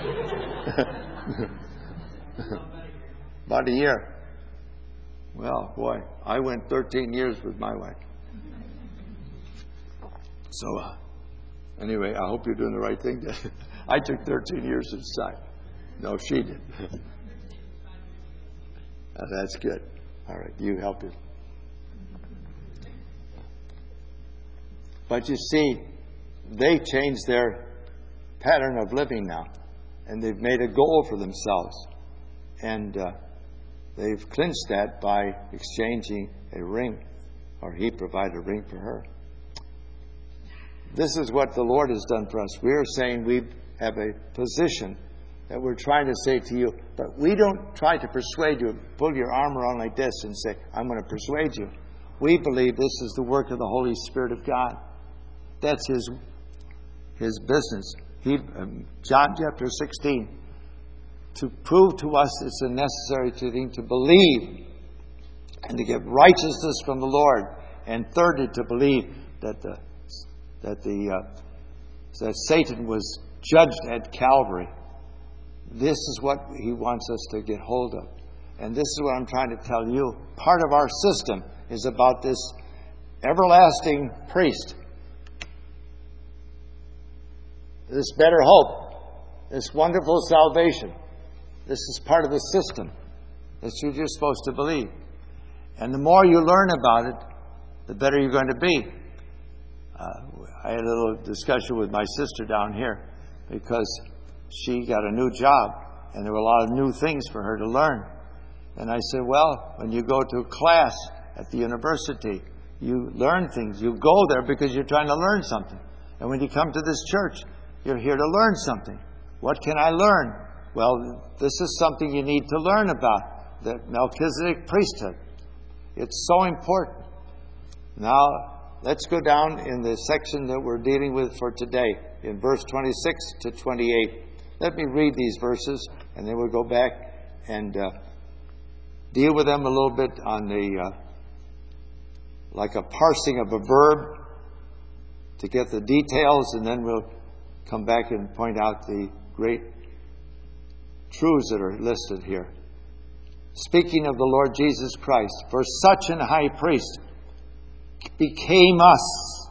About a year. Well, boy, I went 13 years with my wife. So, anyway, I hope you're doing the right thing. I took 13 years this time. No, she did. That's good. All right, you help it. But you see, they changed their pattern of living now. And they've made a goal for themselves. And they've clinched that by exchanging a ring. Or he provided a ring for her. This is what the Lord has done for us. We're saying we have a position that we're trying to say to you. But we don't try to persuade you, pull your arm around like this and say, I'm going to persuade you. We believe this is the work of the Holy Spirit of God. That's His business. John chapter 16. To prove to us it's a necessary thing to believe and to get righteousness from the Lord. And thirdly, to believe that Satan was judged at Calvary. This is what he wants us to get hold of. And this is what I'm trying to tell you. Part of our system is about this everlasting priest. This better hope. This wonderful salvation. This is part of the system that you're supposed to believe. And the more you learn about it, the better you're going to be. I had a little discussion with my sister down here because she got a new job and there were a lot of new things for her to learn. And I said, well, when you go to a class at the university, you learn things. You go there because you're trying to learn something. And when you come to this church, you're here to learn something. What can I learn? Well, this is something you need to learn about, the Melchizedek priesthood. It's so important. Now, let's go down in the section that we're dealing with for today, in verse 26 to 28. Let me read these verses, and then we'll go back and deal with them a little bit on the, like a parsing of a verb to get the details, and then we'll come back and point out the great truths that are listed here. Speaking of the Lord Jesus Christ, for such an high priest became us,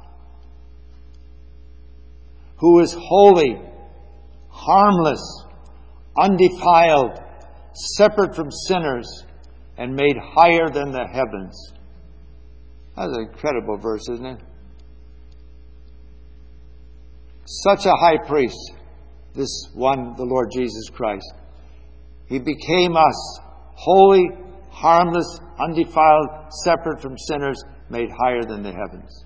who is holy, harmless, undefiled, separate from sinners, and made higher than the heavens. That's an incredible verse, isn't it? Such a high priest, this one, the Lord Jesus Christ. He became us, holy, harmless, undefiled, separate from sinners, made higher than the heavens.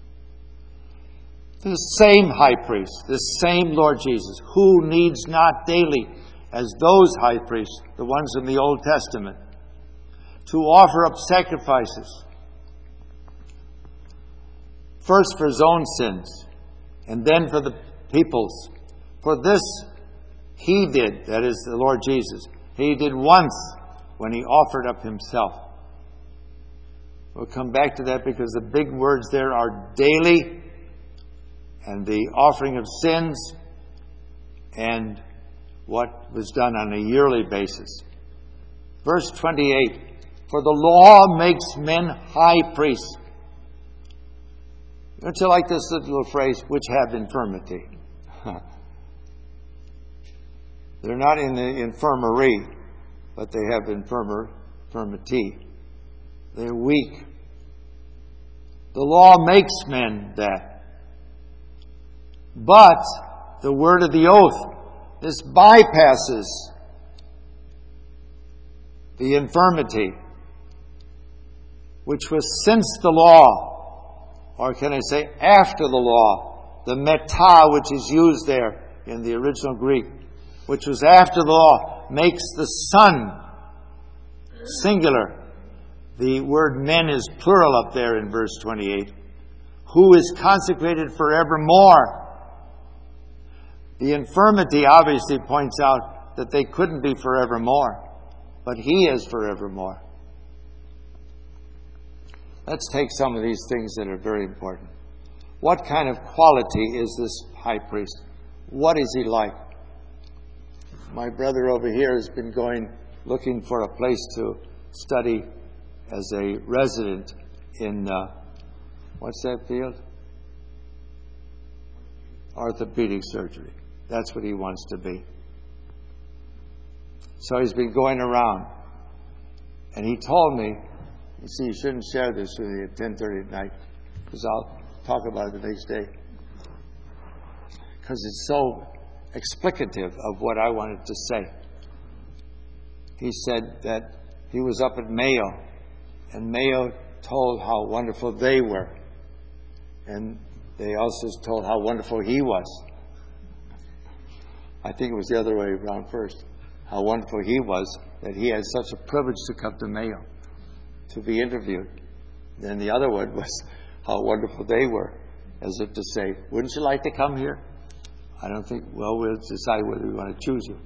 The same high priest, the same Lord Jesus, who needs not daily, as those high priests, the ones in the Old Testament, to offer up sacrifices, first for his own sins, and then for the people's. For this he did, that is the Lord Jesus, he did once when he offered up himself. We'll come back to that because the big words there are daily, and the offering of sins, and what was done on a yearly basis. Verse 28, for the law makes men high priests. Don't you like this little phrase, which have infirmity? They're not in the infirmary, but they have infirmity. They're weak. The law makes men that. But the word of the oath, this bypasses the infirmity, which was since the law, or can I say after the law, the meta, which is used there in the original Greek, which was after the law, makes the Son singular. The word men is plural up there in verse 28. Who is consecrated forevermore. The infirmity obviously points out that they couldn't be forevermore, but he is forevermore. Let's take some of these things that are very important. What kind of quality is this high priest? What is he like? My brother over here has been looking for a place to study as a resident in, what's that field? Orthopedic surgery. That's what he wants to be. So he's been going around. And he told me, you see, you shouldn't share this with you at 10:30 at night, because I'll talk about it the next day. Because it's so explicative of what I wanted to say. He said that he was up at Mayo, and Mayo told how wonderful they were. And they also told how wonderful he was. I think it was the other way around first. How wonderful he was that he had such a privilege to come to Mayo to be interviewed. Then the other one was how wonderful they were, as if to say, wouldn't you like to come here? I don't think, well, we'll decide whether we want to choose you.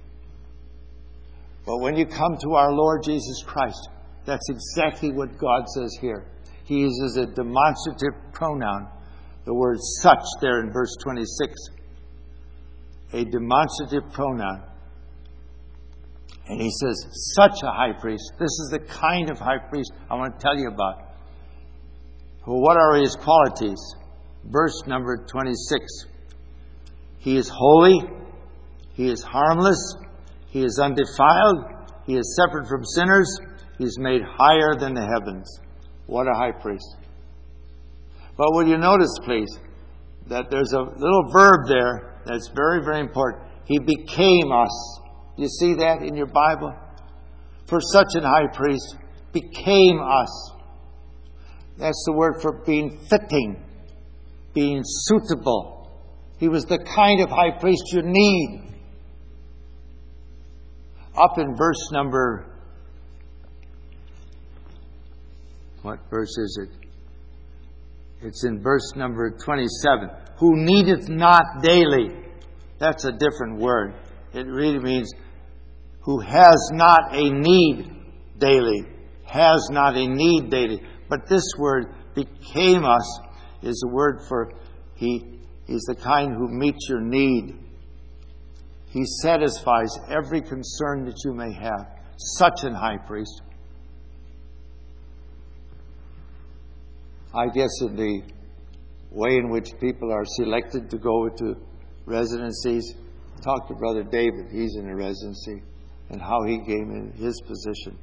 But when you come to our Lord Jesus Christ, that's exactly what God says here. He uses a demonstrative pronoun, the word such there in verse 26. A demonstrative pronoun. And he says, such a high priest. This is the kind of high priest I want to tell you about. Well, what are his qualities? Verse number 26. He is holy. He is harmless. He is undefiled. He is separate from sinners. He is made higher than the heavens. What a high priest. But will you notice, please, that there's a little verb there that's very, very important. He became us. You see that in your Bible? For such an high priest became us. That's the word for being fitting, being suitable. He was the kind of high priest you need. Up in verse number, what verse is it? It's in verse number 27. Who needeth not daily. That's a different word. It really means who has not a need daily, has not a need daily. But this word became us is a word for He is the kind who meets your need. He satisfies every concern that you may have. Such an high priest. I guess in the way in which people are selected to go to residencies, talk to Brother David. He's in a residency, and how he came in his position.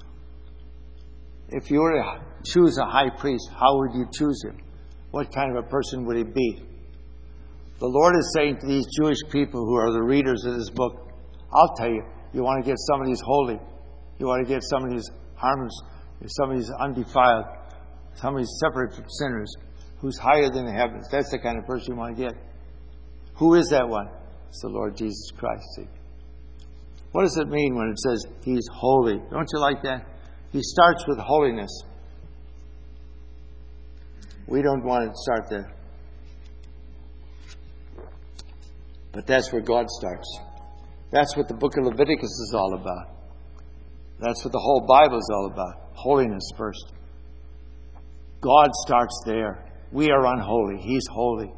If you were to choose a high priest, how would you choose him? What kind of a person would he be? The Lord is saying to these Jewish people who are the readers of this book, I'll tell you, you want to get somebody who's holy. You want to get somebody who's harmless, somebody who's undefiled, somebody who's separate from sinners, who's higher than the heavens. That's the kind of person you want to get. Who is that one? It's the Lord Jesus Christ. See? What does it mean when it says He's holy? Don't you like that? He starts with holiness. We don't want to start there. But that's where God starts. That's what the book of Leviticus is all about. That's what the whole Bible is all about. Holiness first. God starts there. We are unholy. He's holy.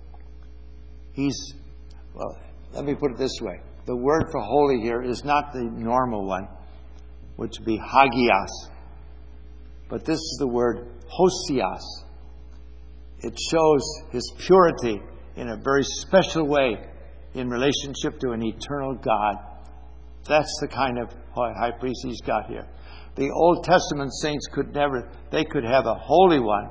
Well, let me put it this way. The word for holy here is not the normal one, which would be hagios. But this is the word hosios. It shows His purity in a very special way in relationship to an eternal God. That's the kind of high priest He's got here. The Old Testament saints could have a holy one,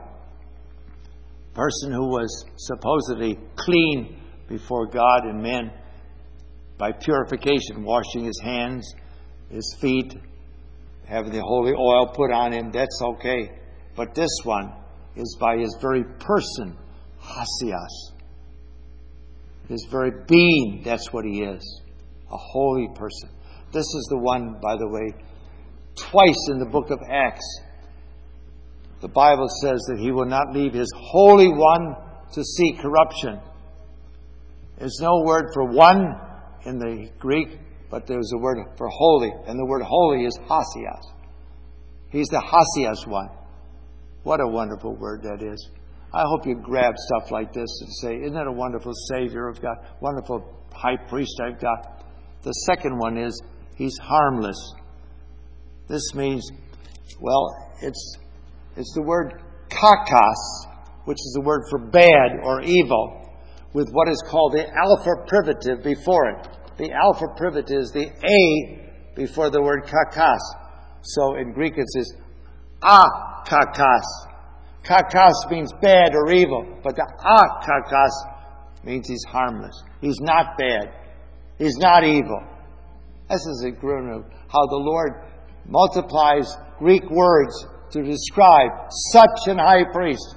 person who was supposedly clean before God and men by purification, washing his hands, his feet, having the holy oil put on him. That's okay. But this one is by His very person, hasios. His very being, that's what He is. A holy person. This is the one, by the way, twice in the book of Acts, the Bible says that He will not leave His Holy One to see corruption. There's no word for one in the Greek, but there's a word for holy. And the word holy is hasios. He's the hasios one. What a wonderful word that is. I hope you grab stuff like this and say, isn't that a wonderful Savior I've got? Wonderful high priest I've got. The second one is He's harmless. This means, well, it's the word kakos, which is the word for bad or evil, with what is called the alpha privative before it. The alpha privative is the A before the word kakos. So in Greek it says akakos. Kakos means bad or evil, but the akakos means He's harmless. He's not bad. He's not evil. This is a group how the Lord multiplies Greek words to describe such an high priest.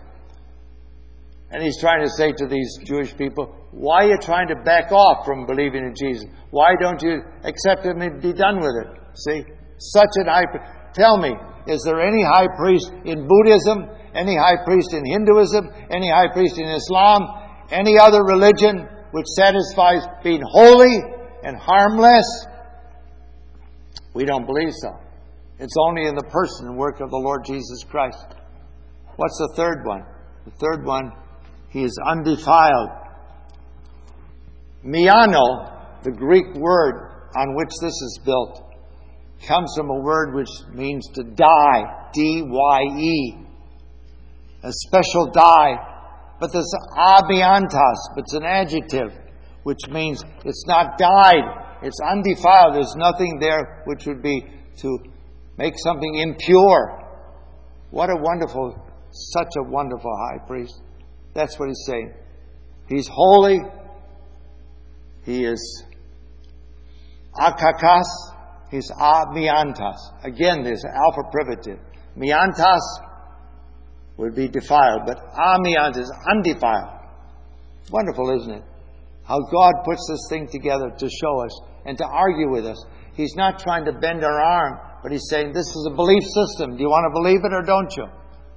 And He's trying to say to these Jewish people, why are you trying to back off from believing in Jesus? Why don't you accept Him and be done with it? See? Such an high priest. Tell me, is there any high priest in Buddhism, any high priest in Hinduism, any high priest in Islam, any other religion which satisfies being holy and harmless? We don't believe so. It's only in the person and work of the Lord Jesus Christ. What's the third one? The third one, He is undefiled. Miano, the Greek word on which this is built, comes from a word which means to dye, D-Y-E. A special dye. But there's amiantos, but it's an adjective, which means it's not dyed. It's undefiled. There's nothing there which would be to make something impure. What a wonderful, such a wonderful high priest. That's what He's saying. He's holy. He is akakos. He's amiantos. Again, there's alpha privative. Miantos would be defiled, but amiantos is undefiled. Wonderful, isn't it? How God puts this thing together to show us and to argue with us. He's not trying to bend our arm, but He's saying this is a belief system. Do you want to believe it or don't you?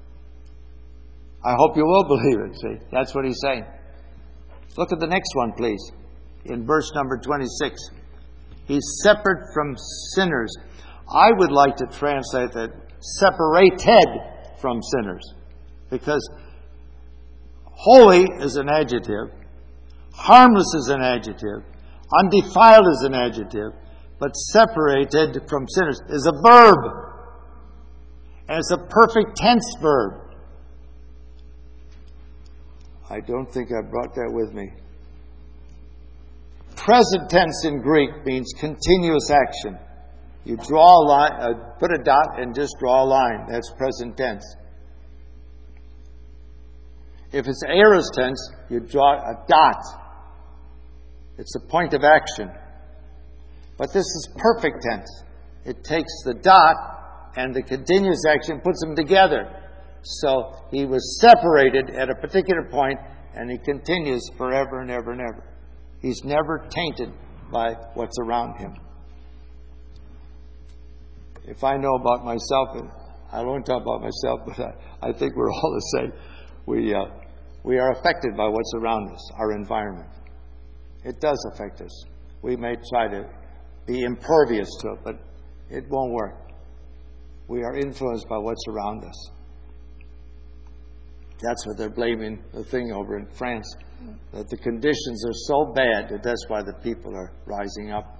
I hope you will believe it. See, that's what He's saying. Look at the next one, please. In verse number 26. He's separate from sinners. I would like to translate that separated from sinners, because holy is an adjective, harmless is an adjective, undefiled is an adjective, but separated from sinners is a verb. And it's a perfect tense verb. I don't think I brought that with me. Present tense in Greek means continuous action. You draw a line, put a dot and just draw a line. That's present tense. If it's aorist tense, you draw a dot. It's a point of action. But this is perfect tense. It takes the dot and the continuous action, puts them together. So he was separated at a particular point, and he continues forever and ever and ever. He's never tainted by what's around him. If I know about myself, and I won't talk about myself, but I think we're all the same. We are affected by what's around us, our environment. It does affect us. We may try to be impervious to it, but it won't work. We are influenced by what's around us. That's what they're blaming the thing over in France, that the conditions are so bad that that's why the people are rising up.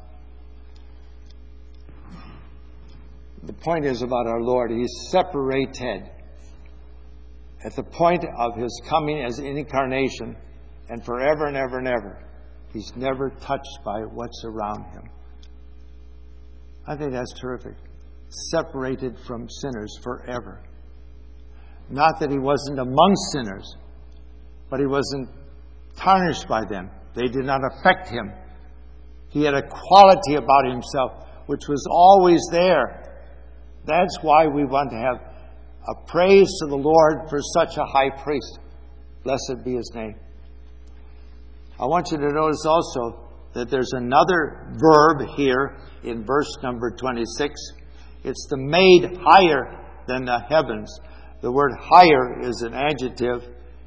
The point is about our Lord. He's separated at the point of His coming as incarnation, and forever and ever and ever. He's never touched by what's around Him. I think that's terrific. Separated from sinners forever. Not that He wasn't among sinners, but He wasn't tarnished by them. They did not affect Him. He had a quality about Himself which was always there. That's why we want to have a praise to the Lord for such a high priest. Blessed be His name. I want you to notice also that there's another verb here in verse number 26. It's the made higher than the heavens. The word higher is an adjective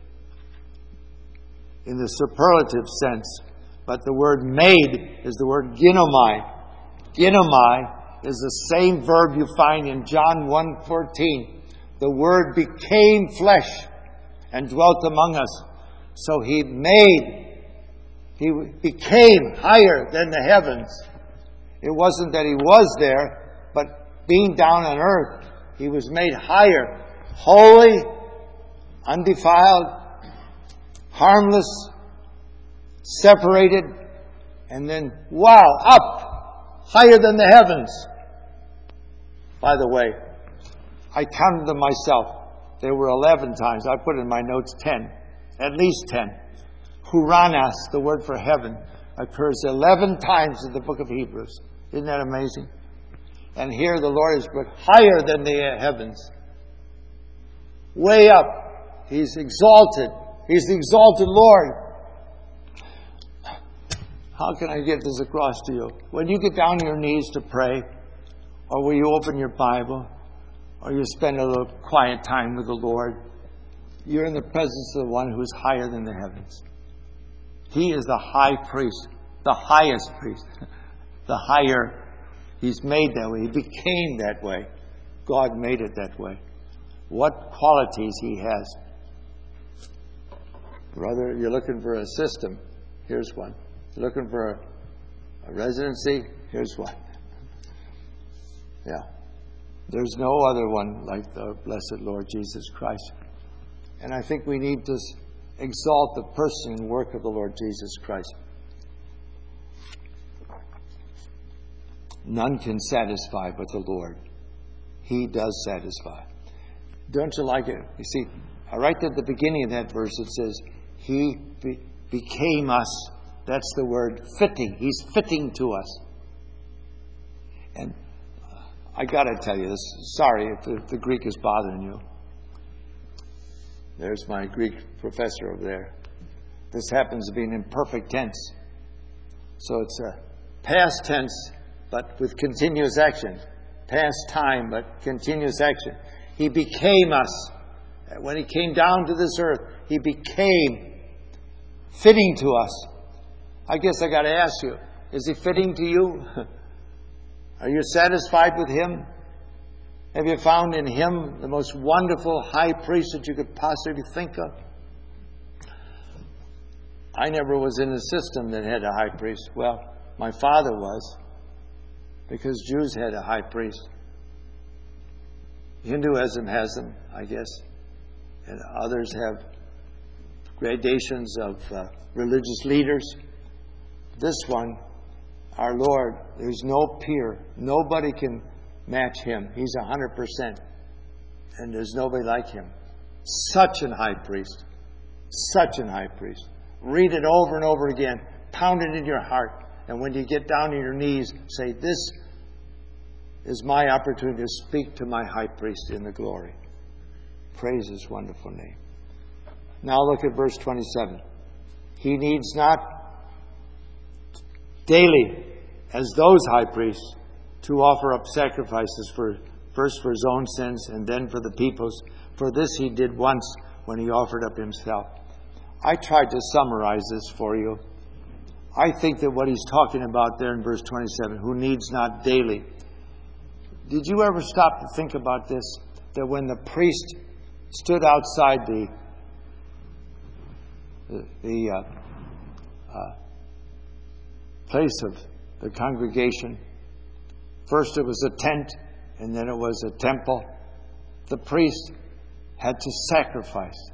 in the superlative sense, but the word made is the word ginomai. Ginomai is the same verb you find in John 1:14. The Word became flesh and dwelt among us. So He became higher than the heavens. It wasn't that He was there, but being down on earth, He was made higher. Holy, undefiled, harmless, separated, and then, wow, up, higher than the heavens. By the way, I counted them myself. There were 11 times. I put in my notes 10. At least 10. Huranas, the word for heaven, occurs 11 times in the book of Hebrews. Isn't that amazing? And here the Lord is put higher than the heavens. Way up. He's exalted. He's the exalted Lord. How can I get this across to you? When you get down on your knees to pray, or when you open your Bible, or you spend a little quiet time with the Lord, you're in the presence of the one who is higher than the heavens. He is the high priest, the highest priest, the higher. He's made that way. He became that way. God made it that way. What qualities He has. Brother, you're looking for a system. Here's one. You're looking for a residency. Here's one. Yeah. There's no other one like the blessed Lord Jesus Christ. And I think we need to exalt the person and work of the Lord Jesus Christ. None can satisfy but the Lord. He does satisfy. Don't you like it? You see, right at the beginning of that verse it says, He became us. That's the word fitting. He's fitting to us. And I got to tell you this. Sorry if the Greek is bothering you. There's my Greek professor over there. This happens to be an imperfect tense. So it's a past tense, but with continuous action. Past time, but continuous action. He became us. When He came down to this earth, He became fitting to us. I guess I got to ask you, is He fitting to you? Are you satisfied with Him? Have you found in Him the most wonderful high priest that you could possibly think of? I never was in a system that had a high priest. Well, my father was, because Jews had a high priest. Hinduism has them, I guess. And others have gradations of religious leaders. This one, our Lord, there's no peer. Nobody can match Him. He's 100%. And there's nobody like Him. Such an high priest. Such an high priest. Read it over and over again. Pound it in your heart. And when you get down on your knees, say, this is my opportunity to speak to my high priest in the glory. Praise His wonderful name. Now look at verse 27. He needs not daily, as those high priests, to offer up sacrifices first for His own sins and then for the people's. For this He did once when He offered up Himself. I tried to summarize this for you. I think that what He's talking about there in verse 27, who needs not daily. Did you ever stop to think about this? That when the priest stood outside the place of the congregation, first it was a tent and then it was a temple. The priest had to sacrifice.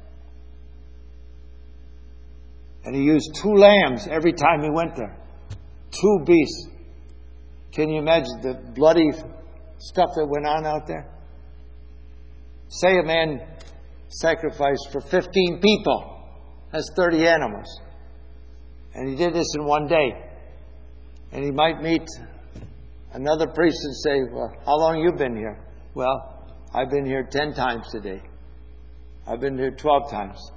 And he used 2 lambs every time he went there. 2 beasts. Can you imagine the bloody stuff that went on out there? Say a man sacrificed for 15 people. That's 30 animals. And he did this in one day. And he might meet another priest and say, well, how long have you been here? Well, I've been here 10 times today. I've been here 12 times.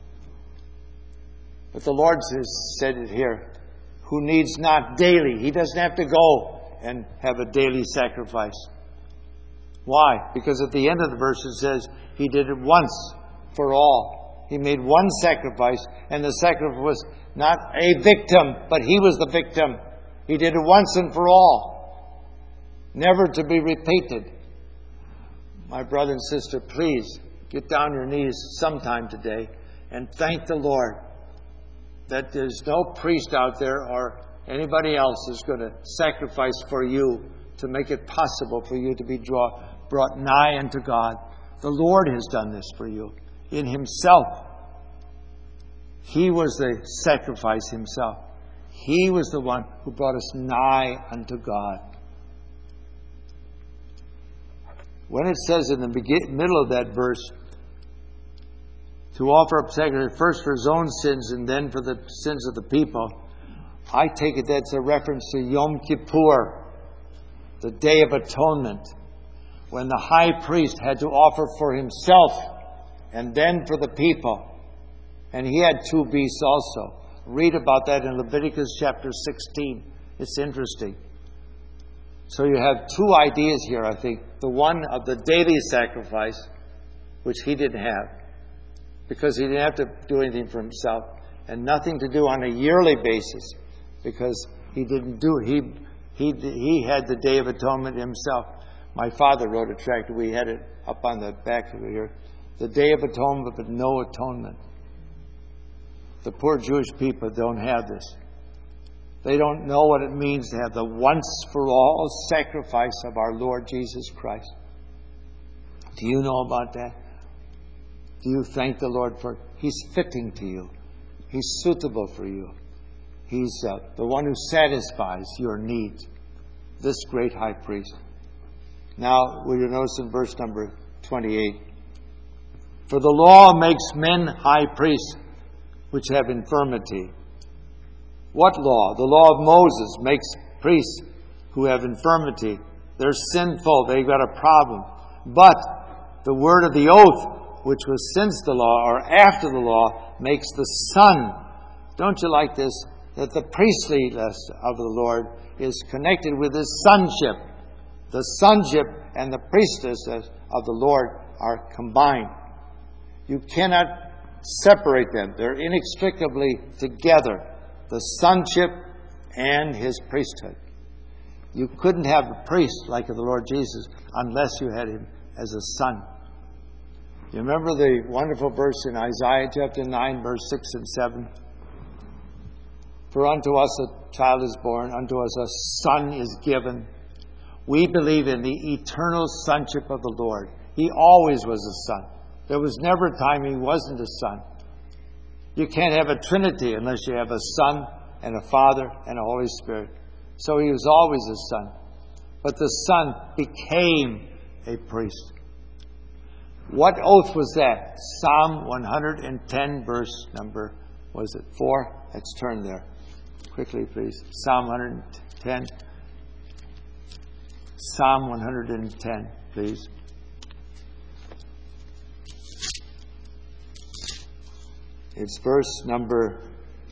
But the Lord said it here, who needs not daily. He doesn't have to go and have a daily sacrifice. Why? Because at the end of the verse it says, He did it once for all. He made one sacrifice, and the sacrifice was not a victim, but He was the victim. He did it once and for all, never to be repeated. My brother and sister, please get down on your knees sometime today and thank the Lord that there's no priest out there or anybody else is going to sacrifice for you to make it possible for you to be brought nigh unto God. The Lord has done this for you in Himself. He was the sacrifice Himself. He was the one who brought us nigh unto God. When it says in the middle of that verse, to offer up sacrifice first for His own sins and then for the sins of the people, I take it that's a reference to Yom Kippur, the Day of Atonement, when the high priest had to offer for himself and then for the people. And he had 2 beasts also. Read about that in Leviticus chapter 16. It's interesting. So you have 2 ideas here, I think. The one of the daily sacrifice, which He didn't have, because He didn't have to do anything for Himself, and nothing to do on a yearly basis, because He didn't do it. He had the Day of Atonement Himself. My father wrote a tract. We had it up on the back of here. The Day of Atonement, but no atonement. The poor Jewish people don't have this. They don't know what it means to have the once-for-all sacrifice of our Lord Jesus Christ. Do you know about that? Do you thank the Lord for it? He's fitting to you. He's suitable for you. He's the one who satisfies your needs. This great high priest. Now, will you notice in verse number 28? For the law makes men high priests, which have infirmity. What law? The law of Moses makes priests who have infirmity. They're sinful. They've got a problem. But the word of the oath, which was since the law or after the law, makes the Son. Don't you like this? That the priestliness of the Lord is connected with His sonship. The sonship and the priestess of the Lord are combined. You cannot separate them. They're inextricably together. The sonship and His priesthood. You couldn't have a priest like the Lord Jesus unless you had him as a son. You remember the wonderful verse in Isaiah chapter 9, verse 6 and 7? For unto us a child is born, unto us a son is given. We believe in the eternal sonship of the Lord. He always was a son. There was never a time he wasn't a son. You can't have a Trinity unless you have a Son and a Father and a Holy Spirit. So he was always a son. But the Son became a priest. What oath was that? Psalm 110, verse number, was it 4? Let's turn there. Quickly, please. Psalm 110. Psalm 110, please. It's verse number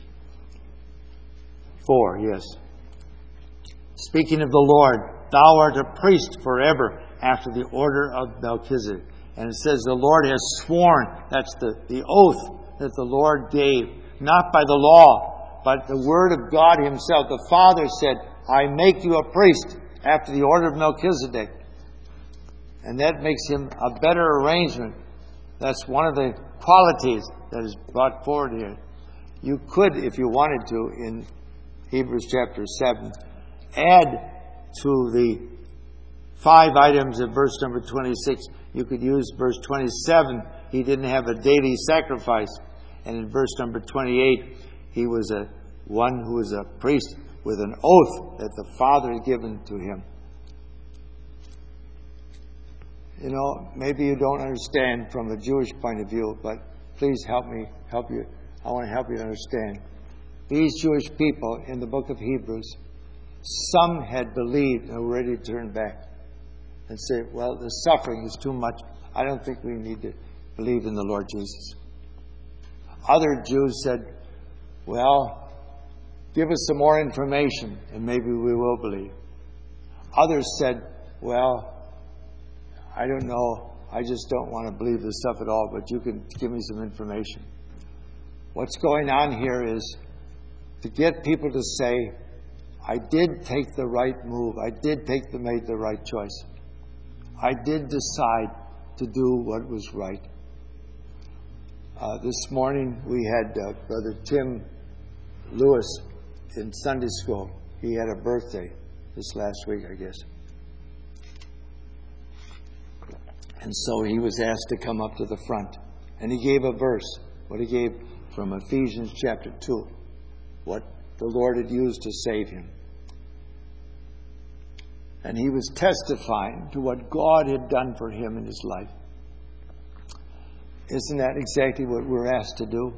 4, yes. Speaking of the Lord, thou art a priest forever after the order of Melchizedek. And it says the Lord has sworn, that's the oath that the Lord gave, not by the law, but the word of God himself. The Father said, I make you a priest after the order of Melchizedek. And that makes him a better arrangement. That's one of the qualities that is brought forward here. You could, if you wanted to, in Hebrews chapter 7, add to the 5 items of verse number 26. You could use verse 27. He didn't have a daily sacrifice. And in verse number 28, he was one who was a priest with an oath that the Father had given to him. You know, maybe you don't understand from a Jewish point of view, but please help you. I want to help you to understand. These Jewish people in the book of Hebrews, some had believed and were ready to turn back and say, well, the suffering is too much. I don't think we need to believe in the Lord Jesus. Other Jews said, well, give us some more information and maybe we will believe. Others said, well, I don't know. I just don't want to believe this stuff at all, but you can give me some information. What's going on here is to get people to say, I did take the right move. I did made the right choice. I did decide to do what was right. This morning we had Brother Tim Lewis in Sunday school. He had a birthday this last week, I guess. And so he was asked to come up to the front. And he gave a verse, what he gave from Ephesians chapter 2, what the Lord had used to save him. And he was testifying to what God had done for him in his life. Isn't that exactly what we're asked to do?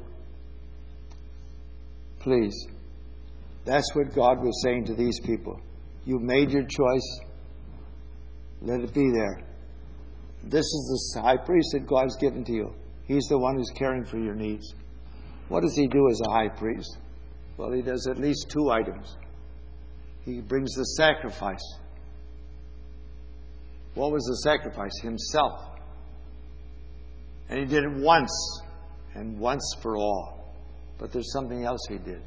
Please. That's what God was saying to these people. You made your choice. Let it be there. This is the high priest that God's given to you. He's the one who's caring for your needs. What does he do as a high priest? Well, he does at least 2 items. He brings the sacrifice. What was the sacrifice? Himself. And he did it once, and once for all. But there's something else he did.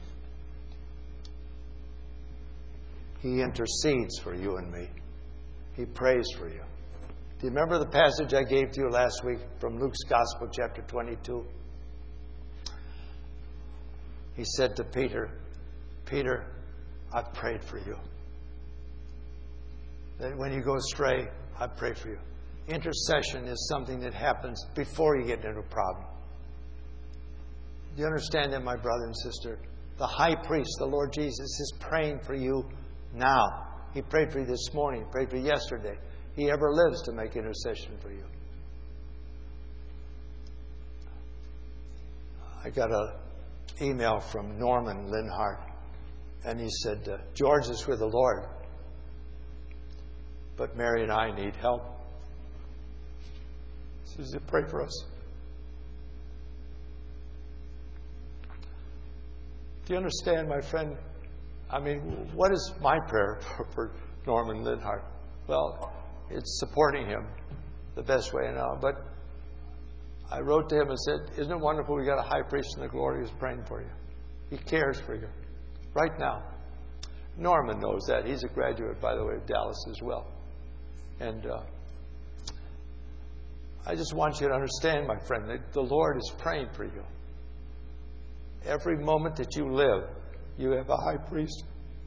He intercedes for you and me. He prays for you. Do you remember the passage I gave to you last week from Luke's Gospel, chapter 22? He said to Peter, Peter, I've prayed for you. That when you go astray, I pray for you. Intercession is something that happens before you get into a problem. Do you understand that, my brother and sister? The high priest, the Lord Jesus, is praying for you now. He prayed for you this morning. He prayed for you yesterday. He ever lives to make intercession for you. I got an email from Norman Linhart, and he said, George is with the Lord, but Mary and I need help. He says, pray for us. Do you understand, my friend? I mean, what is my prayer for Norman Linhart? Well, it's supporting him the best way I know. But I wrote to him and said, isn't it wonderful we got a high priest in the glory who's praying for you? He cares for you right now. Norman knows that. He's a graduate, by the way, of Dallas as well. And I just want you to understand, my friend, that the Lord is praying for you. Every moment that you live, you have a high priest.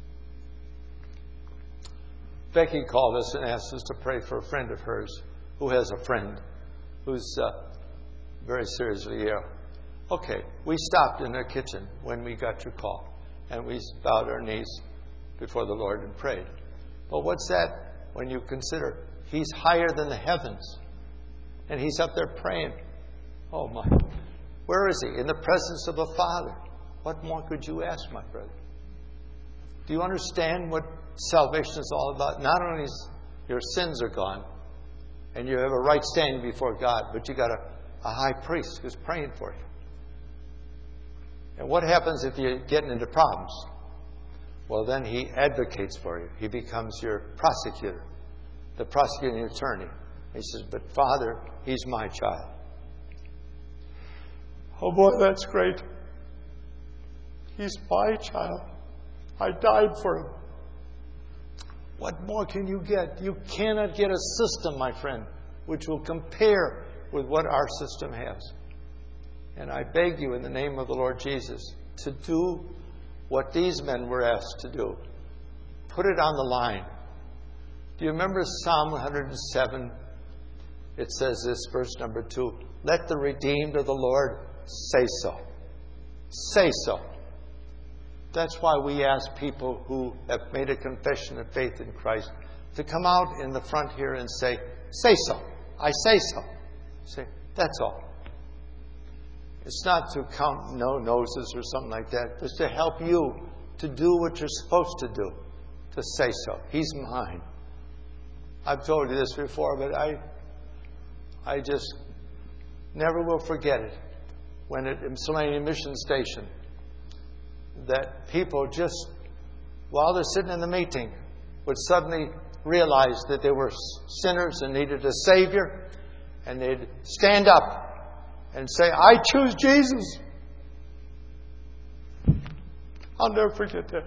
Becky called us and asked us to pray for a friend of hers who has a friend who's very seriously ill. Okay, we stopped in their kitchen when we got your call, and we bowed our knees before the Lord and prayed. But what's that when you consider He's higher than the heavens, and He's up there praying? Oh my, where is He? In the presence of a Father. What more could you ask, my brother? Do you understand what salvation is all about? Not only is your sins are gone, and you have a right standing before God, but you got a high priest who's praying for you. And what happens if you're getting into problems? Well, then He advocates for you. He becomes your prosecutor, the prosecuting attorney. He says, but Father, he's my child. Oh boy, that's great. He's my child. I died for him. What more can you get? You cannot get a system, my friend, which will compare with what our system has. And I beg you in the name of the Lord Jesus to do what these men were asked to do. Put it on the line. Do you remember Psalm 107? It says this, verse number 2. Let the redeemed of the Lord say so. Say so. That's why we ask people who have made a confession of faith in Christ to come out in the front here and say so. I say so. Say, that's all. It's not to count no noses or something like that. It's to help you to do what you're supposed to do. To say so. He's mine. I've told you this before, but I just never will forget it. When at Ypsilanti Mission Station, that people just, while they're sitting in the meeting, would suddenly realize that they were sinners and needed a Savior, and they'd stand up and say, I choose Jesus. I'll never forget that.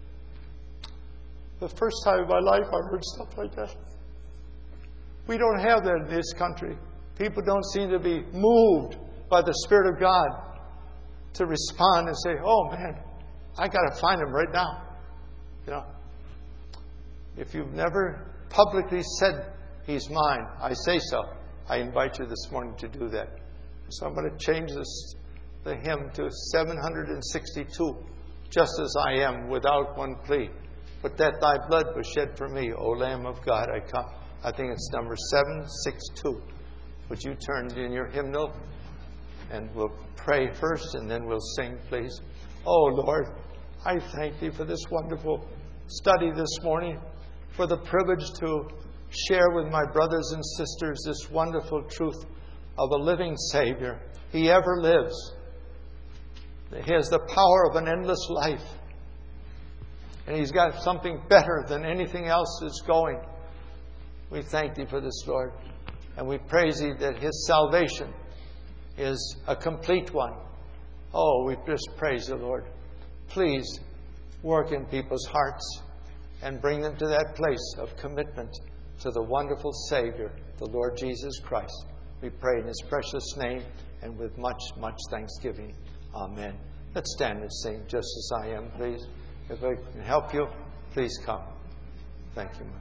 The first time in my life I heard stuff like that. We don't have that in this country. People don't seem to be moved by the Spirit of God to respond and say, oh man, I got to find Him right now. You know, if you've never publicly said, He's mine, I say so, I invite you this morning to do that. So I'm going to change the hymn to 762, just as I am, without one plea. But that thy blood was shed for me, O Lamb of God, I come. I think it's number 762. Would you turn in your hymnal? And we'll pray first, and then we'll sing, please. Oh, Lord, I thank Thee for this wonderful study this morning, for the privilege to share with my brothers and sisters this wonderful truth of a living Savior. He ever lives. He has the power of an endless life. And He's got something better than anything else that's going. We thank Thee for this, Lord. And we praise Thee that His salvation is a complete one. Oh, we just praise the Lord. Please work in people's hearts and bring them to that place of commitment to the wonderful Savior, the Lord Jesus Christ. We pray in His precious name and with much, much thanksgiving. Amen. Let's stand and sing Just As I Am, please. If I can help you, please come. Thank you.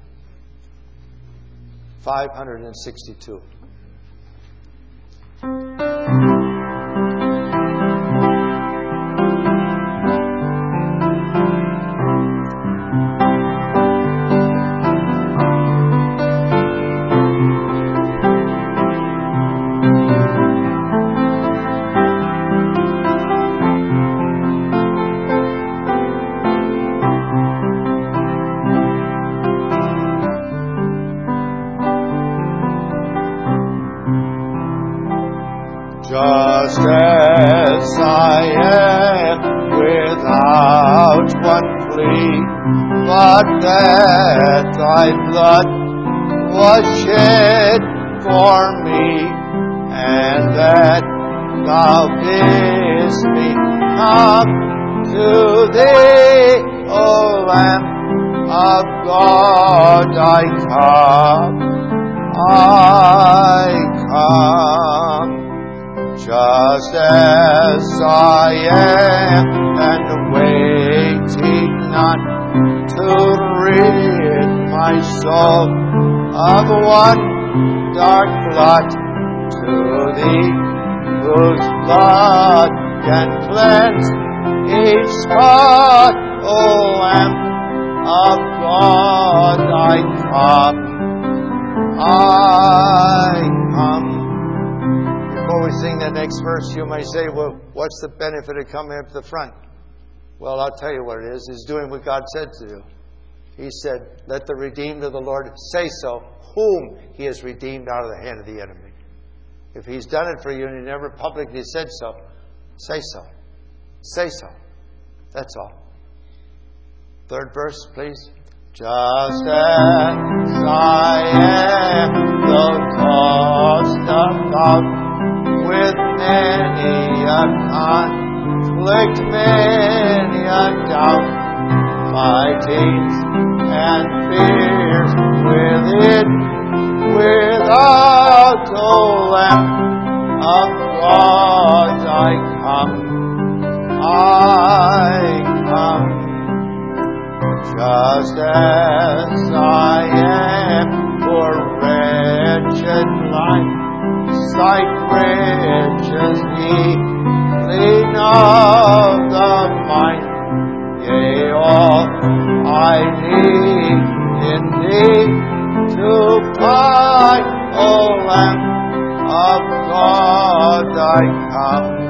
562. Just as I am, without one plea, but that Thy blood was shed for me, and that Thou bidst me come to Thee O Lamb of God, I come, just as I am, and waiting not to rid my soul of one dark blot, to Thee, whose blood can cleanse each spot. O Lamb of God, I come. Before we sing that next verse, you may say, well, what's the benefit of coming up to the front? Well, I'll tell you what it is. He's doing what God said to do. He said, let the redeemed of the Lord say so, whom He has redeemed out of the hand of the enemy. If He's done it for you and He never publicly said so, say so. Say so. That's all. Third verse, please. Just as I am, though tossed about with many a conflict, many a doubt, fightings and fears within, without, O Lamb of God, I come. Just as I am, for wretched life, sight riches healing of the mind, yea, all I need in Thee to find, O Lamb of God, I come.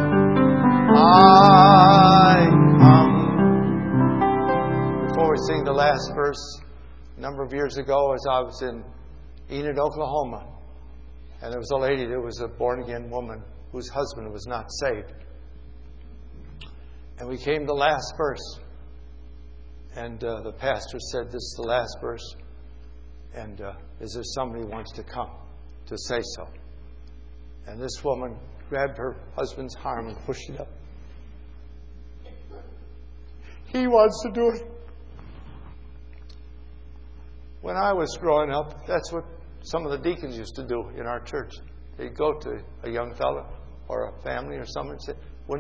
Before we sing the last verse, a number of years ago, as I was in Enid, Oklahoma, and there was a lady that was a born-again woman whose husband was not saved. And we came to the last verse, and the pastor said, this is the last verse, and is there somebody who wants to come to say so? And this woman grabbed her husband's arm and pushed it up. He wants to do it. When I was growing up, that's what some of the deacons used to do in our church. They'd go to a young fellow or a family or someone and say,